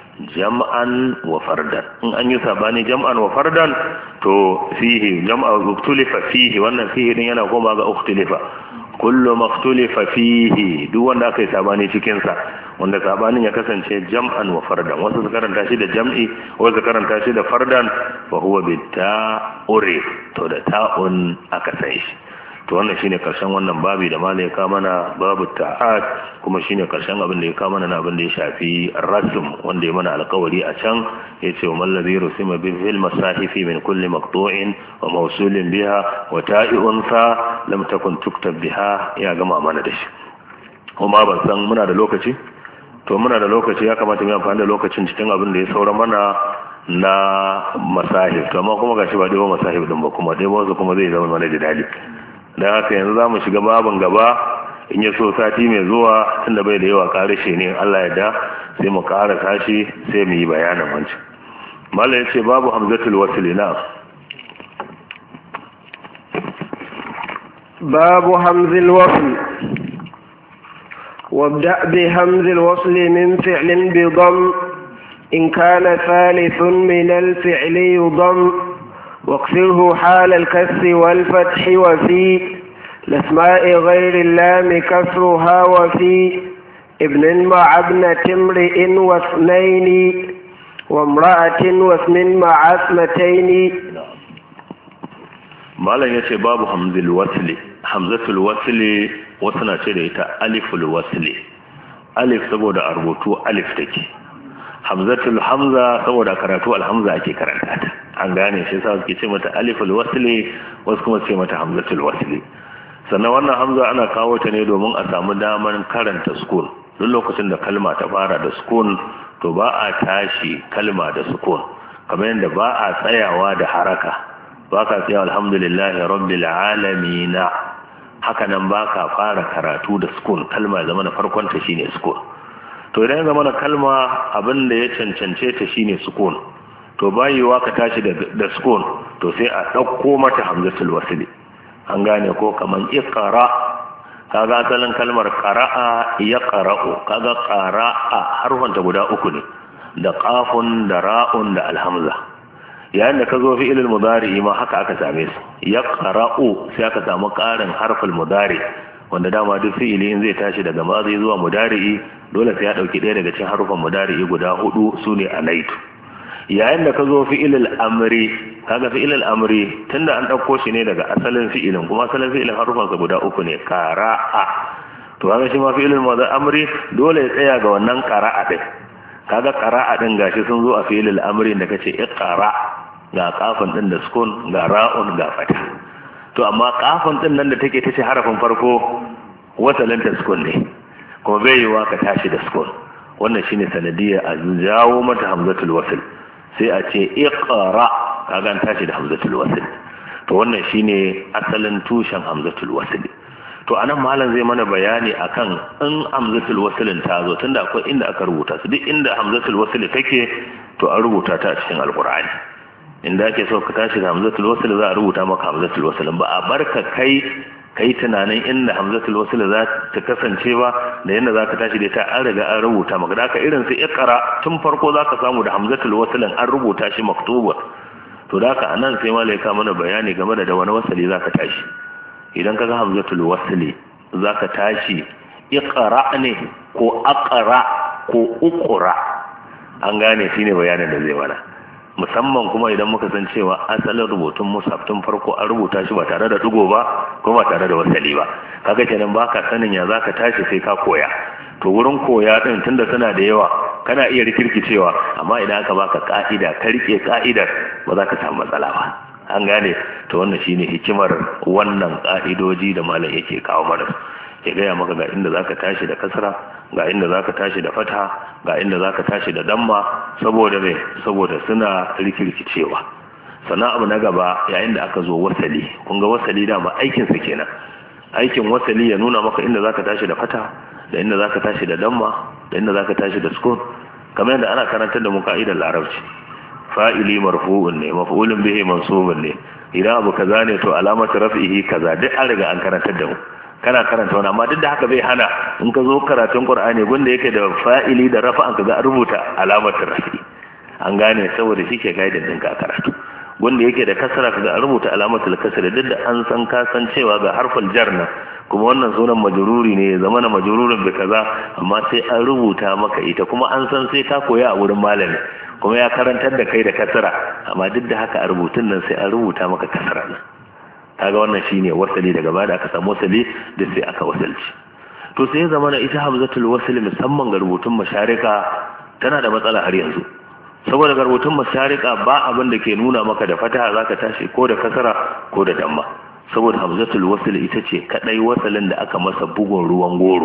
jam'an wa fardan, in an yi sabani jam'an wa fardan to fihi jam'a uktulifa fihi, wannan fihi din yana koma ga uktulifa. kullu maktulifa fihi, duk wanda aka yi sabani cikin sa, wanda sabanin ya kasance jam'an wa fardan, wasu su karanta shi da jam'i wasu su karanta shi da fardan, fa huwa bitta'uri, to da ta'un aka san shi. to wannan shine karshen wannan babi da malai ya kawo mana, babu ta'at, kuma shine karshen abin da ya kawo mana na abin da ya shafi rasm, wanda ya mana alƙawari a can yace wa man ladhi rusima bil masahifi min kulli maqtu'in wa mawsulin biha wa ta'i'un fa lam takun tuktab biha, ya gama mana da shi. kuma ban san muna da lokaci, to muna da lokaci, ya kamata mu amfani da lokacin cikin abin da ya saura mana na masahif, to amma kuma gashi ba dai ba masahif din ba, kuma dai ba kuma zai zama mana da dali. dan haka yanzu zamu shiga babin gaba, in ya so sati mai zuwa tunda bai da yawa karishe ne Allah ya da, sai mu ƙara tashi sai mu yi bayanin wancan. mallan yace babu hamzatul wasl, na babu hamzul wasl. وابدأ بهمز الوصل من فعل بضم إن كان ثالث من الفعل يضم، واكسره حال الكسر والفتح وفي الأسماء غير اللام كسرها وفي ابن مع ابنة امرئ واثنين وامرأة واسم مع اثنتين. malam yace babu hamzul wasli. hamzatul wasli wasu na ce da ita aliful wasli, alif saboda a rubutu alif take, hamzatul hamza saboda karatu alhamza ake karanta ta, an gane shi yasa suke ce mata aliful wasli, wasu kuma ce mata hamzatul wasli. sannan wannan hamza ana kawo ta ne domin a samu daman karanta sukun. duk lokacin da kalma ta fara da sukun to ba a tashi kalma da sukun, kamar yadda ba a tsayawa da haraka, ba ka tsaya alhamdulillahi rabbil alamin, haka nan ba ka fara karatu da sukun, kalma zama na farkon ta shine sukun. to idan zama na kalma abin da ya cancance ta shine sukun, to bayiwa ka tashi da, da sukun, to sai a ɗauko mata hamzatul wasli, an gane ko. kaman iqra, kaga asalin kalmar qara'a ya qara'u, kaga qara'a harfanta guda uku ne, da qafun da ra'un da alhamza. yayin da ka zo fi'ilul mudari ma haka aka same su yaqra'u sai aka samu ƙarin harful mudari wanda dama duk fi'ili in zai tashi daga mazi zuwa mudari dole sai ya dauki ɗaya daga cikin harufan mudari guda hudu sune anaitu. yayin da ka zo fi'ilul amri kaga fi'ilul amri tunda an dauko shi ne daga asalin fi'ilin kuma asalin fi'ilin harufansa guda uku ne qara'a to kaga shi ma fi'ilul mudari amri dole ya tsaya ga wannan qara'a din kaga qara'a din gashi sun zo a fi'ilul amri da kace iqra ga kafin din da sukun ga ra'un ga fata to amma kafin din nan da take tace harafin farko wasalin ta sukun ne kuma bai yiwa ka tashi da sukun wannan shine sanadiyya a jawo mata hamzatul wasl sai a ce iqra kaga an tashi da hamzatul wasl to wannan shine asalin tushen hamzatul wasl to anan malam zai mana bayani akan in hamzatul waslin ta zo tunda akwai inda aka rubuta su duk inda hamzatul wasl take to an rubuta ta a cikin alqur'ani inda ake so ka tashi da hamzatul wasl za a rubuta maka hamzatul wasl ba a barka kai kai tunanin inda hamzatul wasl za ta kasance ba da yanda za ka tashi da ta an riga an rubuta maka da haka irin su iqra tun farko za ka samu da hamzatul wasl an rubuta shi maktuba to da haka anan sai malaika mana bayani game da wani wasali za ka tashi idan ka ga hamzatul wasl za ka tashi iqra ne ko aqra ko uqra an gane shine bayanin da zai mana musamman kuma idan muka san cewa asalin rubutun mushaf tun farko an rubuta shi ba tare da dugo ba ko ba tare da wasali ba kaga kenan baka sanin ya zaka tashi sai ka koya to wurin koya din tunda suna da yawa kana iya rikirkicewa amma idan aka baka ka'ida ka rike ka'idar ba za ka samu matsala ba an gane to wannan shine hikimar wannan ka'idoji da malam yake kawo mana ya gaya maka ga inda zaka tashi da kasra ga inda zaka tashi da fata ga inda zaka tashi da damma saboda me saboda suna rikirkicewa sannan abu na gaba yayin da aka zo wasali kun ga wasali da ma aikin sa kenan aikin wasali ya nuna maka inda zaka tashi da fata da inda zaka tashi da damma da inda zaka tashi da sukun kamar yadda ana karantar da mu ka'idar larabci fa'ili marfu'un ne maf'ulun bihi mansubun ne idan abu kaza ne to alamatu raf'ihi kaza duk an riga an karantar da mu kana karanta wani amma duk da haka bai hana in ka zo karatun Qur'ani gunda yake da fa'ili da rafa'an ka ga rubuta alamatin rafi an gane saboda shike gaidin din ka karatu gunda yake da kasra ka ga rubuta alamatul kasra duk da an san ka san cewa ga harful jar na kuma wannan sunan majruri ne zamana majrurin bi kaza amma sai an rubuta maka ita kuma an san sai ka koya a wurin malami kuma ya karantar da kai da kasra amma duk da haka a rubutun nan sai an rubuta maka kasra nan kaga wannan shine wasali daga baya da aka samu wasali da sai aka wasalci to sai zamana ita hamzatul wasl musamman ga rubutun masharika tana da matsala har yanzu saboda ga rubutun masharika ba abin da ke nuna maka da fataha zaka tashi ko da kasara ko da damma saboda hamzatul wasl ita ce kadai wasalin da aka masa bugun ruwan goro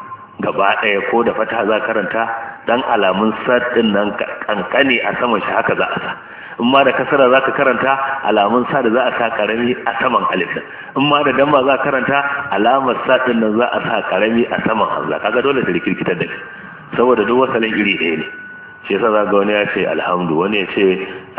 gaba daya ko da fataha za karanta dan alamun sad din nan kankane a saman shi haka za a sa in ma da kasara za ka karanta alamun sa da za a sa karami a saman alif din in ma da damma za ka karanta alamar sa din nan za a sa karami a saman hamza kaga dole ta rikirkitar da saboda duk wasalin iri ɗaya ne shi yasa zaga wani ya ce alhamdu wani ya ce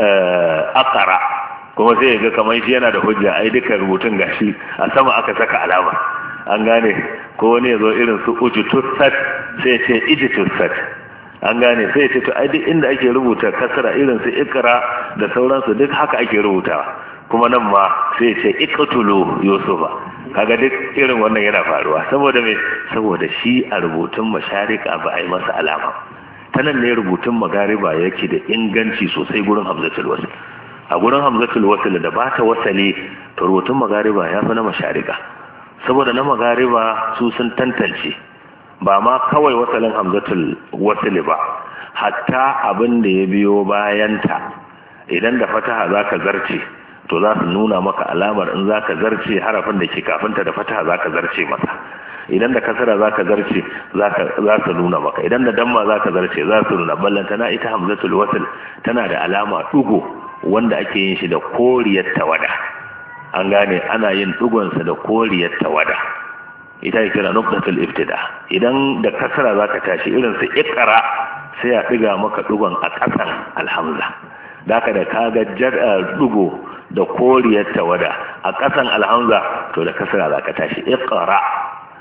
aqra kuma sai ya ga kamar shi yana da hujja ai duka rubutun gashi a sama aka saka alama an gane ko wani ya zo irin su ujutussat sai ya ce ijtussat an gane sai ce to ai duk inda ake rubuta kasra irin su ikra da sauransu duk haka ake rubutawa kuma nan ma sai ce iqtulu yusufa kaga duk irin wannan yana faruwa saboda me saboda shi a rubutun masharika ba ai masa alama tanan ne rubutun magariba yake da inganci sosai gurin hamzatul wasl a gurin hamzatul wasl da bata wasali to rubutun magariba ya fi na masharika saboda na magariba su sun tantance ba ma kawai wasalin hamzatul wasli ba hatta abin da ya biyo bayanta idan da fataha zaka zarce to za su nuna maka alamar in zaka zarce harafin da ke kafinta da fataha zaka zarce masa idan da kasara zaka zarce zaka za su nuna maka idan da damma zaka zarce za su nuna ballanta na ita hamzatul wasl tana da alama dugo wanda ake yin shi da koriyar tawada an gane ana yin dugonsa da koriyar tawada ita ya kira nuktatul ibtida idan da kasara zaka tashi irin su iqra sai ya diga maka dugon a kasan alhamza daka da kaga jar dugo da koriyar tawada a kasan alhamza to da kasara zaka tashi iqra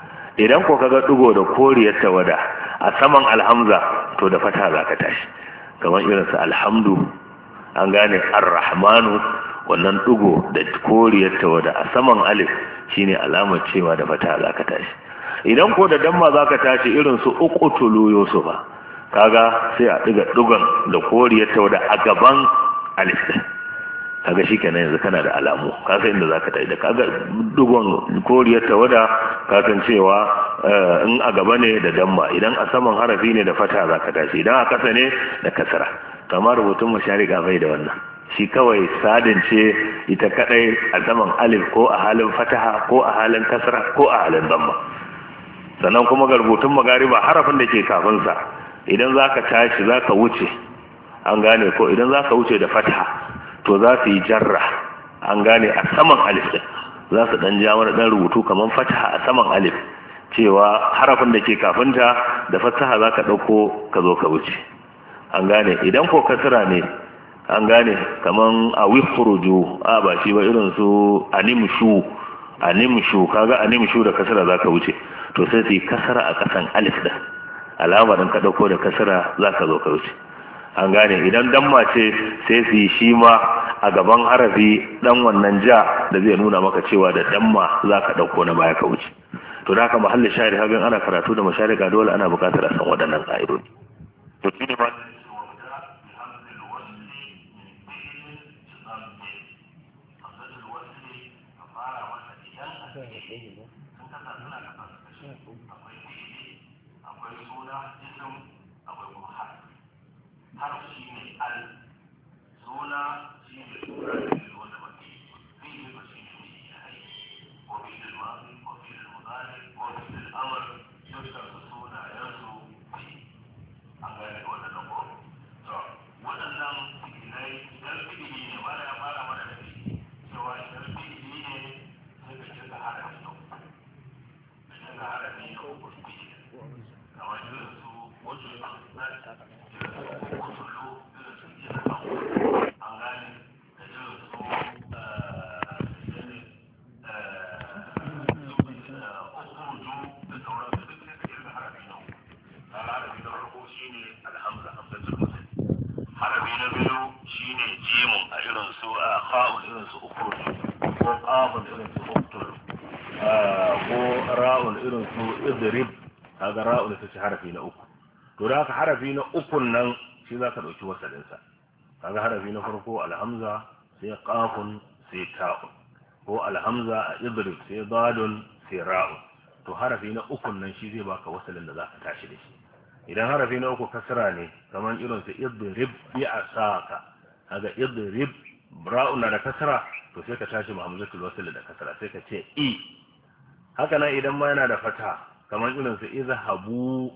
idan ko kaga dugo da koriyar tawada a saman alhamza to da fata zaka tashi kamar irin su alhamdu, an gane ar-rahmanu, wannan dugo da koriyar tawada a saman alif shine alamar cewa da fata za ka tashi. Idan ko da damma za ka tashi irin su uqtulu yusufa, kaga sai a diga dugon da koriyar tawada a gaban alif din, kaga shikenan yanzu kana da alamu, ka san inda zaka tafi da kaga dugon koriyar tawada, ka san cewa in a gaba ne da damma, idan a saman harafi ne da fata zaka tashi, idan a kasa ne da kasra. Kamar rubutun musharika bai da wannan, shi kawai sadin ce ita kadai a saman alif ko a halin fataha ko a halin kasra ko a halin damma. Sannan kuma ga rubutun magariba harafin da ke kafin sa idan zaka tashi zaka wuce, an gane ko idan zaka wuce da fataha to za su yi jarra, an gane a saman alif din za su dan ja wani dan rubutu kaman fataha a saman alif, cewa harafin da ke kafinta da fataha za ka ɗauko ka zo ka wuce, an gane. Idan ko kasra ne, an gane, kaman a wifuruju, a ba shi ba irin su animshu, animshu, kaga animshu da kasra za ka wuce, to sai su yi kasra a kasan alif din, alamar ka ɗauko da kasra za ka zo ka wuce, an gane. Idan damma ce sai su yi shi ma a gaban harafi dan wannan ja da zai nuna maka cewa da damma za ka ɗauko na baya ka wuce. To da haka mahallin shari hagan ana karatu da masharika dole ana buƙatar a san waɗannan ƙa'idodi. To shi ne ma harafi na uku. To da haka harafi na ukun nan shi za ka ɗauki wasalinsa, kaga harafi na farko alhamza sai qafun sai ta'un, ko alhamza a idrib sai dadun sai ra'un. To harafi na ukun nan shi zai baka wasalin da za ka tashi da shi. Idan harafi na uku kasra ne, kamar irin su idrib bi asaka, kaga idrib ra'un na da kasra, to sai ka tashi hamzatul wasl da kasra sai ka ce i. Haka nan idan ma yana da fata, kamar irin su izhabu,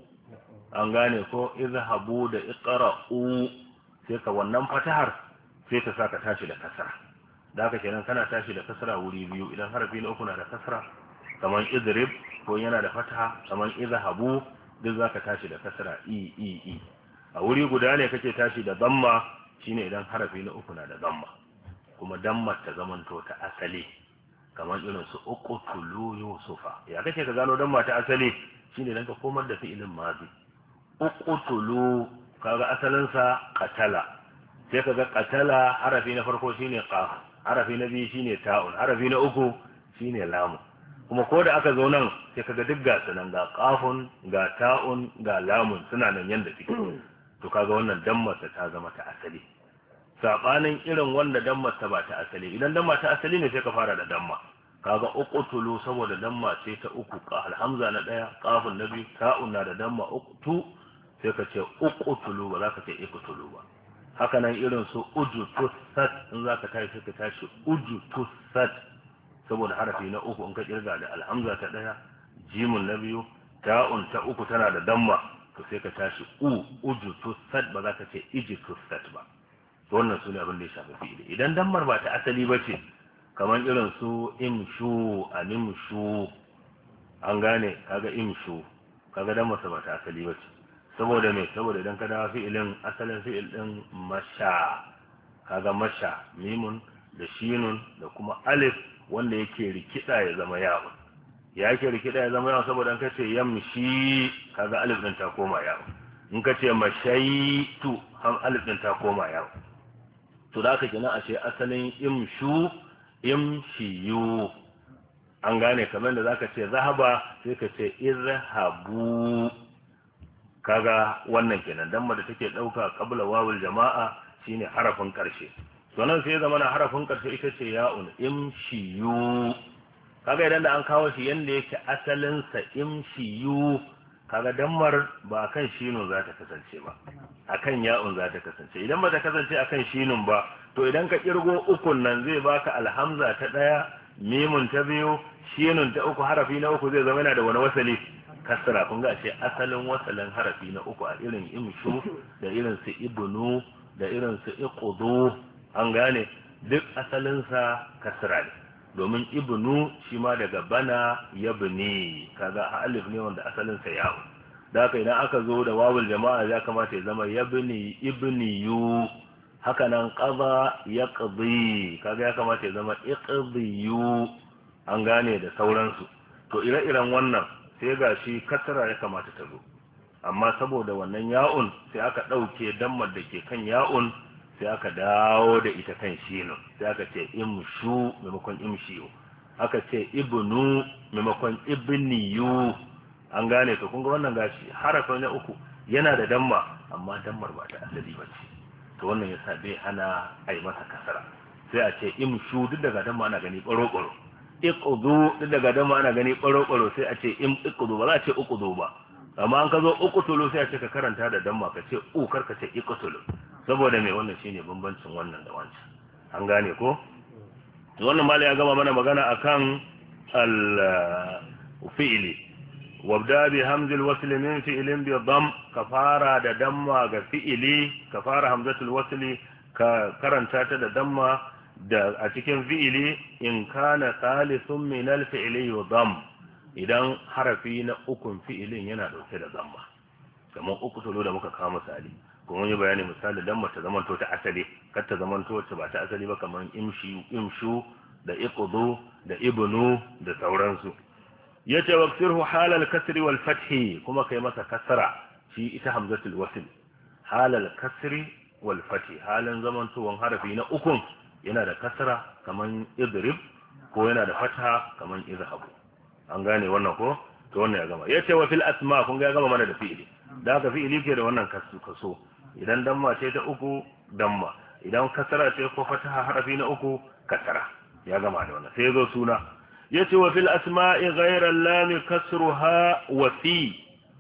an gane ko izhabu da iqra'u, sai ka wannan fatahar sai ta saka tashi da kasra. Da haka kenan kana tashi da kasra wuri biyu, idan harafi na uku na da kasra kamar idrib, ko yana da fataha kamar izhabu, duk zaka tashi da kasra i i i. A wuri guda ne kake tashi da damma, shine idan harafi na uku na da damma, kuma damma ta zamanto ta asali, kamar irin su uqtulu yusufa. Ya kake ka gano damma ta asali? Shine dan ka komar da fi'ilin madi. Uqtulu kaga asalin sa qatala, sai kaga qatala harafi na farko shine qaf, harafi na biyu shine ta'un, harafi na uku shine lam. Kuma ko da aka zo nan sai kaga duk ga sanan ga qafun ga ta'un ga lamun suna nan yanda suke. To kaga wannan damma ta zama ta asali, sabanin irin wanda damma ta ba ta asali. Idan damma ta asali ne sai ka fara da damma, kaga uqtulu saboda damma ce ta uku, alhamza na daya, qafun na biyu, ta'un na da damma uqtu, sai ka ce uqtulu, ba za ka ce iqtulu ba. Haka nan irin su ujutusat, in za ka tashi sai ka tashi ujutusat saboda harafi na uku in ka kirga da alhamza ta daya, jimun na biyu, ta'un ta uku tana da damma, to sai ka tashi u ujutusat, ba za ka ce ijitusat ba. To wannan sune abin da ya shafi fi'ili. Idan dammar ba ta asali ba ce, kamar irin su imshu, animshu, an gane, kaga imshu, kaga dammar ba ta asali ba ce. Saboda me? Saboda idan ka dawo fi'ilin, asalin fi'il din masha, kaga masha, mimun da shinun da kuma alif wanda yake rikida ya zama yawon. Ya yake rikida ya zama yawon saboda an kace yamshi, kaga alif din ta koma yawon. in ka ce mashaitu ham alif din ta koma ya'un to da aka kenan ashe asalin imshu imshiyu an gane kamar da zaka ce zahaba sai ka ce izhabu kaga wannan kenan dan da take dauka qabla wawul jama'a shine harafin karshe to nan sai zama na harafin karshe ita ce ya'un imshiyu kaga idan da an kawo shi yanda yake asalin sa imshiyu kaga dammar ba akan shinun za ta kasance ba akan ya'un za ta kasance idan ba ta kasance akan shinun ba to idan ka kirgo ukun nan zai baka alhamza ta daya mimun ta biyu shinun ta uku harafi na uku zai zama yana da wani wasali kasra kun ga ce asalin wasalin harafi na uku a irin imshu da irin su ibnu da irin su iqdu an gane duk asalin sa kasra ne domin ibnu shi ma daga bana yabni kaga alif ne wanda asalin sa yawo da haka idan aka zo da wawul jama'a ya kamata ya zama yabni ibniyu haka nan qada yaqdi kaga ya kamata ya zama iqdiyu an gane da sauransu to ire-iren wannan sai gashi kasra ya kamata ta zo amma saboda wannan ya'un sai aka dauke dammar da ke kan ya'un sai aka dawo da ita kan shinun sai aka ce imshu maimakon imshiyu aka ce ibnu maimakon ibniyu an gane to kun ga wannan gashi harafin na uku yana da damma amma dammar ba ta asali ba ce to wannan yasa bai hana ai masa kasara sai a ce imshu duk daga damma ana gani baro-baro iqdu duk daga damma ana gani baro-baro sai a ce im iqdu ba za a ce uqdu ba amma an ka zo uqtulu sai a ce ka karanta da damma ka ce u karka ce iqtulu saboda mai wannan shine bambancin wannan da wancan an gane ko wannan mali ya gama mana magana akan al-fi'li wabda bi hamzil wasl min fi'lin bi dam kafara da damma ga fi'li kafara hamzatul wasl ka karanta ta da damma da a cikin fi'li in kana thalithun min al-fi'li dam idan harafi na ukun fi'ilin yana dauke da damma kamar uku tolo da muka kawo misali kuma yi bayani misali dan mata zamanto ta asali kar ta zamanto wacce ba ta asali ba kamar imshi imshu da iqdu da ibnu da sauransu yace waqtirhu halal kasri wal fathi kuma kai masa kasra shi ita hamzatul wasl halal kasri wal fathi halan zamantowan harafi na ukun yana da kasra kamar idrib ko yana da fatha kamar izhabu an gane wannan ko to wannan ya gama yace wa fil asma kun ga ya gama mana da fi'ili da haka fi'ili ke da wannan kasu kaso idan damma ce ta uku damma idan kasara ce ko fataha harafi na uku kasara ya gama da wannan sai zo suna yace wa fil asma'i ghayra lam kasruha wa fi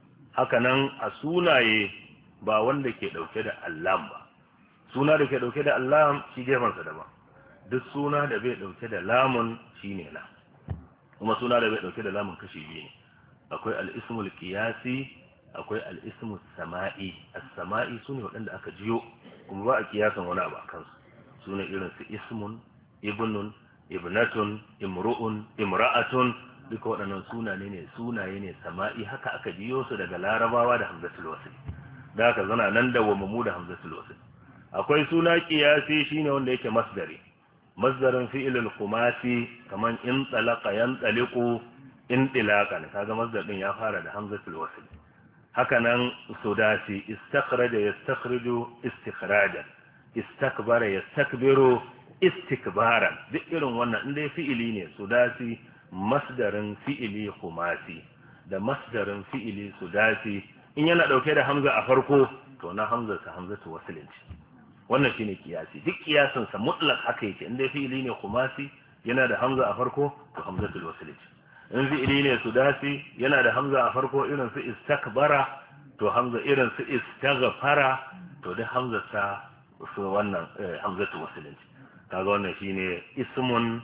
hakanan a sunaye ba wanda ke dauke da allam ba suna da ke dauke da allam shi gefen sa daban duk suna da bai dauke da lamun shine la kuma suna da bai dauke da lamun kashi biyu ne akwai al-ismul qiyasi akwai al-ismus sama'i as-sama'i sune waɗanda aka jiyo kuma ba a kiyasan wani abu akan su sune irin su ismun ibnun ibnatun imru'un imra'atun duka waɗannan sunaye ne sunaye ne sama'i haka aka jiyo su daga larabawa da hamzatul wasl da haka zana nan da wamamu da hamzatul wasl akwai suna qiyasi shine wanda yake masdari masdarin fi'ilul khumasi kaman in talaqa yantaliqu in tilaqan kaga masdar din ya fara da hamzatul wasl haka nan sudasi istakhraja yastakhriju istikhrajan istakbara yastakbiru istikbaran duk irin wannan inda fi'ili ne sudasi masdarin fi'ili khumasi da masdarin fi'ili sudasi in yana dauke da hamza a farko to na hamza ta hamzatu waslin wannan shine kiyasi duk kiyasin sa mutlaq haka yake inda fi'ili ne khumasi yana da hamza a farko to hamzatul wasl in fi'ili ne sudasi yana da hamza a farko irin su istakbara to hamza irin su istaghfara to da hamza ta su wannan hamzatul wasl kaga wannan shine ismun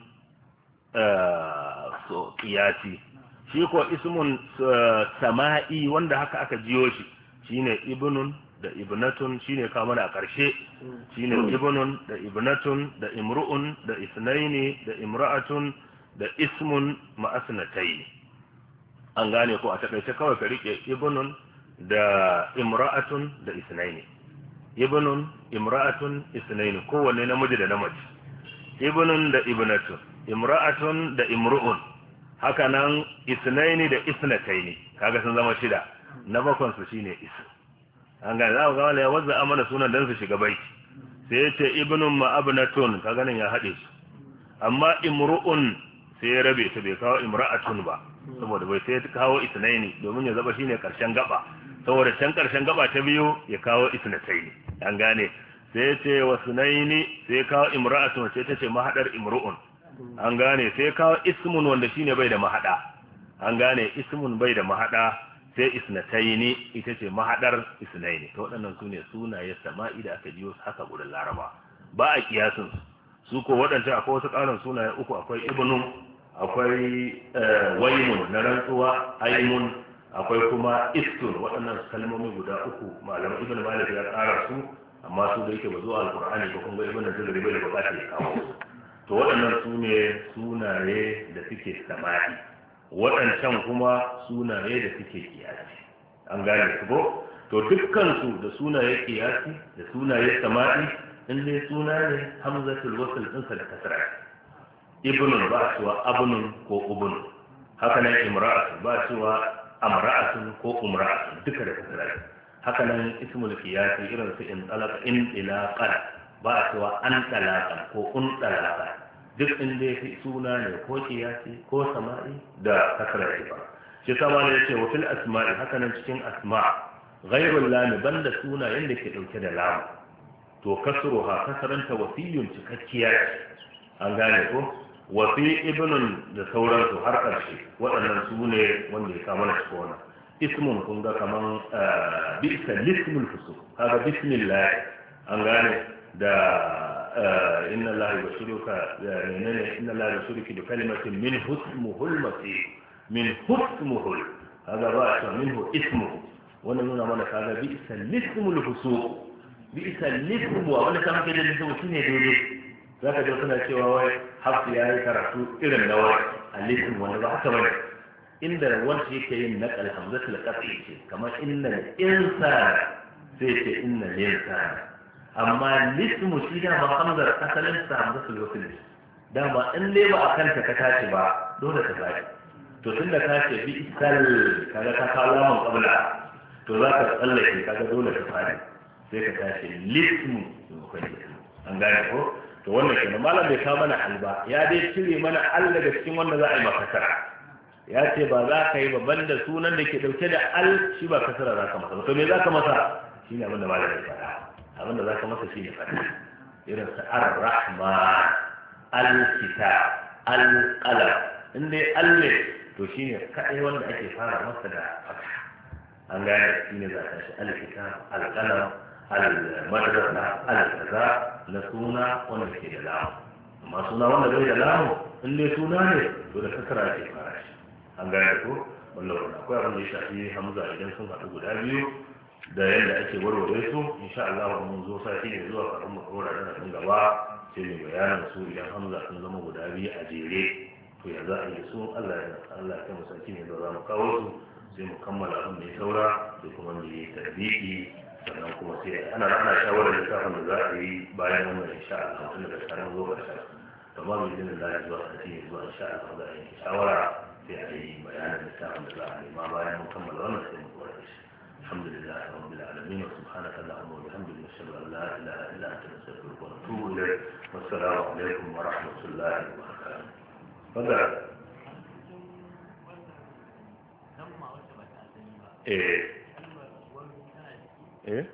so qiyasi shi ko ismun sama'i wanda haka aka jiyo shi shine ibnun da ibnatun shine ka mana a ƙarshe shine ibnun da ibnatun da imru'un da isnaini da imra'atun da ismun ma'asnatayn an gane ko a takaice kawai ka rike ibnun da imra'atun da isnaini ibnun imra'atun isnaini kowanne namiji da namiji ibnun da ibnatun imra'atun da imru'un haka nan isnaini da isnatayn kaga sun zama shida na bakon su shine ism an gane za ku ga wala ya wazza amana sunan dan su shiga baiti sai ya ce ibnun ma'abnatun ka ganin ya haɗe su amma imru'un sai ya rabe su bai kawo imra'atun ba saboda bai sai ya kawo isnaini domin ya zaba shine karshen gaba saboda can karshen gaba ta biyu ya kawo isnataini an gane sai ya ce wasnaini sai ya kawo imra'atun sai ta ce mahadar imru'un an gane sai ya kawo ismun wanda shine bai da mahada an gane ismun bai da mahada sai isnataini ita ce mahadar isnaini to waɗannan sune sunaye sama'i da aka jiyo haka gurin laraba ba a kiyasin su ko waɗanda akwai wasu ƙarin sunaye uku akwai ibnu akwai waimun na rantsuwa aimun akwai kuma istun waɗannan kalmomi guda uku malaman ibnu malik ya ƙara su amma su da yake ba zuwa alqur'ani ba kun ga ibnu jazari bai da buƙatar ya kawo to waɗannan sune sunaye da suke sama'i waɗancan kuma sunaye da suke kiyasi an gane su ko to dukkansu da sunaye kiyasi da sunaye sama'i in dai suna ne hamzatul wasl ɗinsa da kasra ibnun ba cewa abnun ko ubun haka nan imra'atu ba cewa amra'atun ko umra'atun duka da kasra haka nan ismul qiyasi irin su in talaqa in ila qala ba cewa an talaqa ko un talaqa duk in dai suna ne ko qiyasi ko sama'i da kasra ba shi sama ne yace wa fil asma'i haka nan cikin asma' ghayrul lam banda suna yanda ke dauke da lam to kasruha kasaranta wasiyun cikakkiya an gane ko wasi ibnun da sauransu har ƙarshe waɗannan su ne wanda ya kama na cikin wannan ismun kun ga kaman bisa lismul fusuq kaga bismillah an gane da inna allaha yushiruka menene inna allaha yushiruki bi kalimatin min husmuhul masih min husmuhul kaga ba ta minhu ismuhu wannan nuna mana kaga bisa lismul fusuq bisa lismu wanda ta muke da lismu shine dole zaka ji suna cewa wai hafsu yayi karatu irin na wai a lismu wanda ba haka bane inda wanda yake yin naqal hamzatul qat'i ce kamar innal insana sai ce innal insana amma lismu shi da ma hamzar asalin sa hamzatul wasl dama in dai ba akan ta ka tashi ba dole ka tashi to tunda ka ce bi isal kaga ka kawo mun qabla to zaka tsallake kaga dole ka fadi sai ka tashi lismu an gane ko to wannan kenan malam bai kawo mana alba ya dai cire mana al daga cikin wanda za a yi makasara ya ce ba za ka yi babban da sunan da ke dauke da al shi ba kasara za ka masa to me za ka masa shi ne abinda malam ya faɗa abinda za ka masa shi ne faɗa irin sa ar-rahman al-kitab al-qalam in dai al ne to shi ne kaɗai wanda ake fara masa da fata an gane shi ne za ka shi al-kitab al-qalam al-madrasa al-kaza na suna wanda ke da lamu amma suna wanda bai da lamu in dai suna ne to da kasara ke fara shi an gane ko wallahu akwai abin da ya shafi hamza idan sun haɗu guda biyu da yadda ake warware su insha Allah mun zo sati ne zuwa kafin mu kora da nan gaba sai mu bayanin su idan hamza sun zama guda biyu a jere to ya za a yi su Allah ya Allah ya mu sati ne da za mu kawo su sai mu kammala abin da ya saura sai kuma mu yi tarbiki sannan kuma sai ana ana shawarar littafin da za a yi bayan wannan insha Allah tun daga tsarin zo ƙarshen amma mu yi da zuwa sati ne zuwa insha Allah za a yi shawara sai a yi bayanin littafin da za a yi ma bayan mun kammala wannan sai mu kora shi الحمد لله رب العالمين وسبحانك اللهم وبحمدك نشهد ان لا اله الا انت نستغفرك ونتوب اليك والسلام عليكم ورحمه الله وبركاته. تفضل. ايه ايه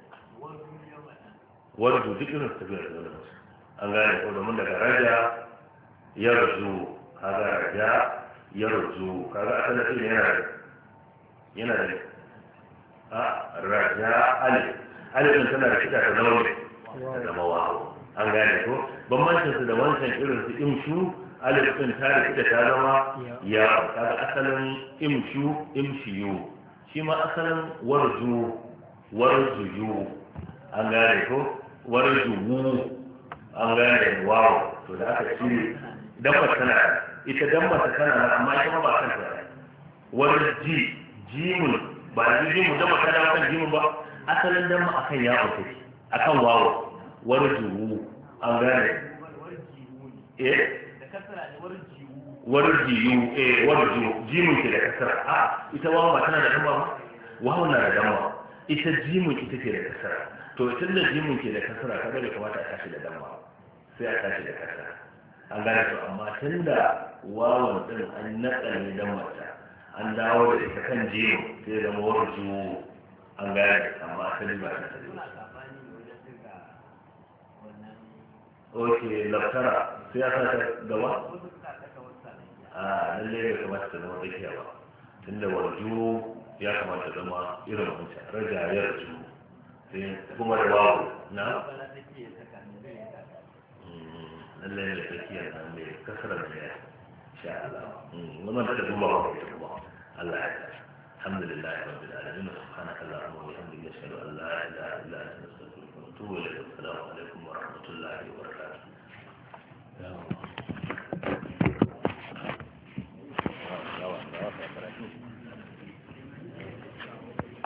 ورجو ذكر السبيل an gane ko domin daga raja ya razu kaga raja ya razu kaga asalin yana da yana da a raja alif alifin tana da shida ta zama ta zama wawo an gane ko bambancin su da wancan irin su imshu alifin ta da shida ta zama ya kaga asalin imshu imshiyu shi ma asalin warju warjuyu an gane ko warjuwu an gane wawo to da aka cire dabba tana ita dabba tana amma ita ba kanta warji jimun ba da jimu da maka da kan jimu ba asalin dan mu akan ya auke akan wawo warjuwu an gane eh da kasara ne warjiwu warjiwu eh warjiwu jimun ke da kasara a ita wawo ba tana da dan ba wawo na da dan ba ita jimin ita ke da kasara to tun da jimin ke da kasara kaga bai kamata a tashi da damma sai a tashi da kasara an gane to amma tun da wawan din an natsale dammata an dawo da ita kan jimin sai zama warju an gane amma asali ba ta sani ba ok laftara sai ya sa ta gaba a lalle bai kamata ta zama tsakiya ba tunda warju ya kamata zama irin wancan rajayar ju sai kuma da wawo na lalle da tsakiya na mai kasar da ya sha Allah wannan ta duba wa ita kuma Allah ya ta alhamdulillah rabbil alamin subhanaka allahumma wa bihamdika ashhadu an la ilaha illa anta astaghfiruka wa atubu ilayk assalamu alaikum wa rahmatullahi wa barakatuh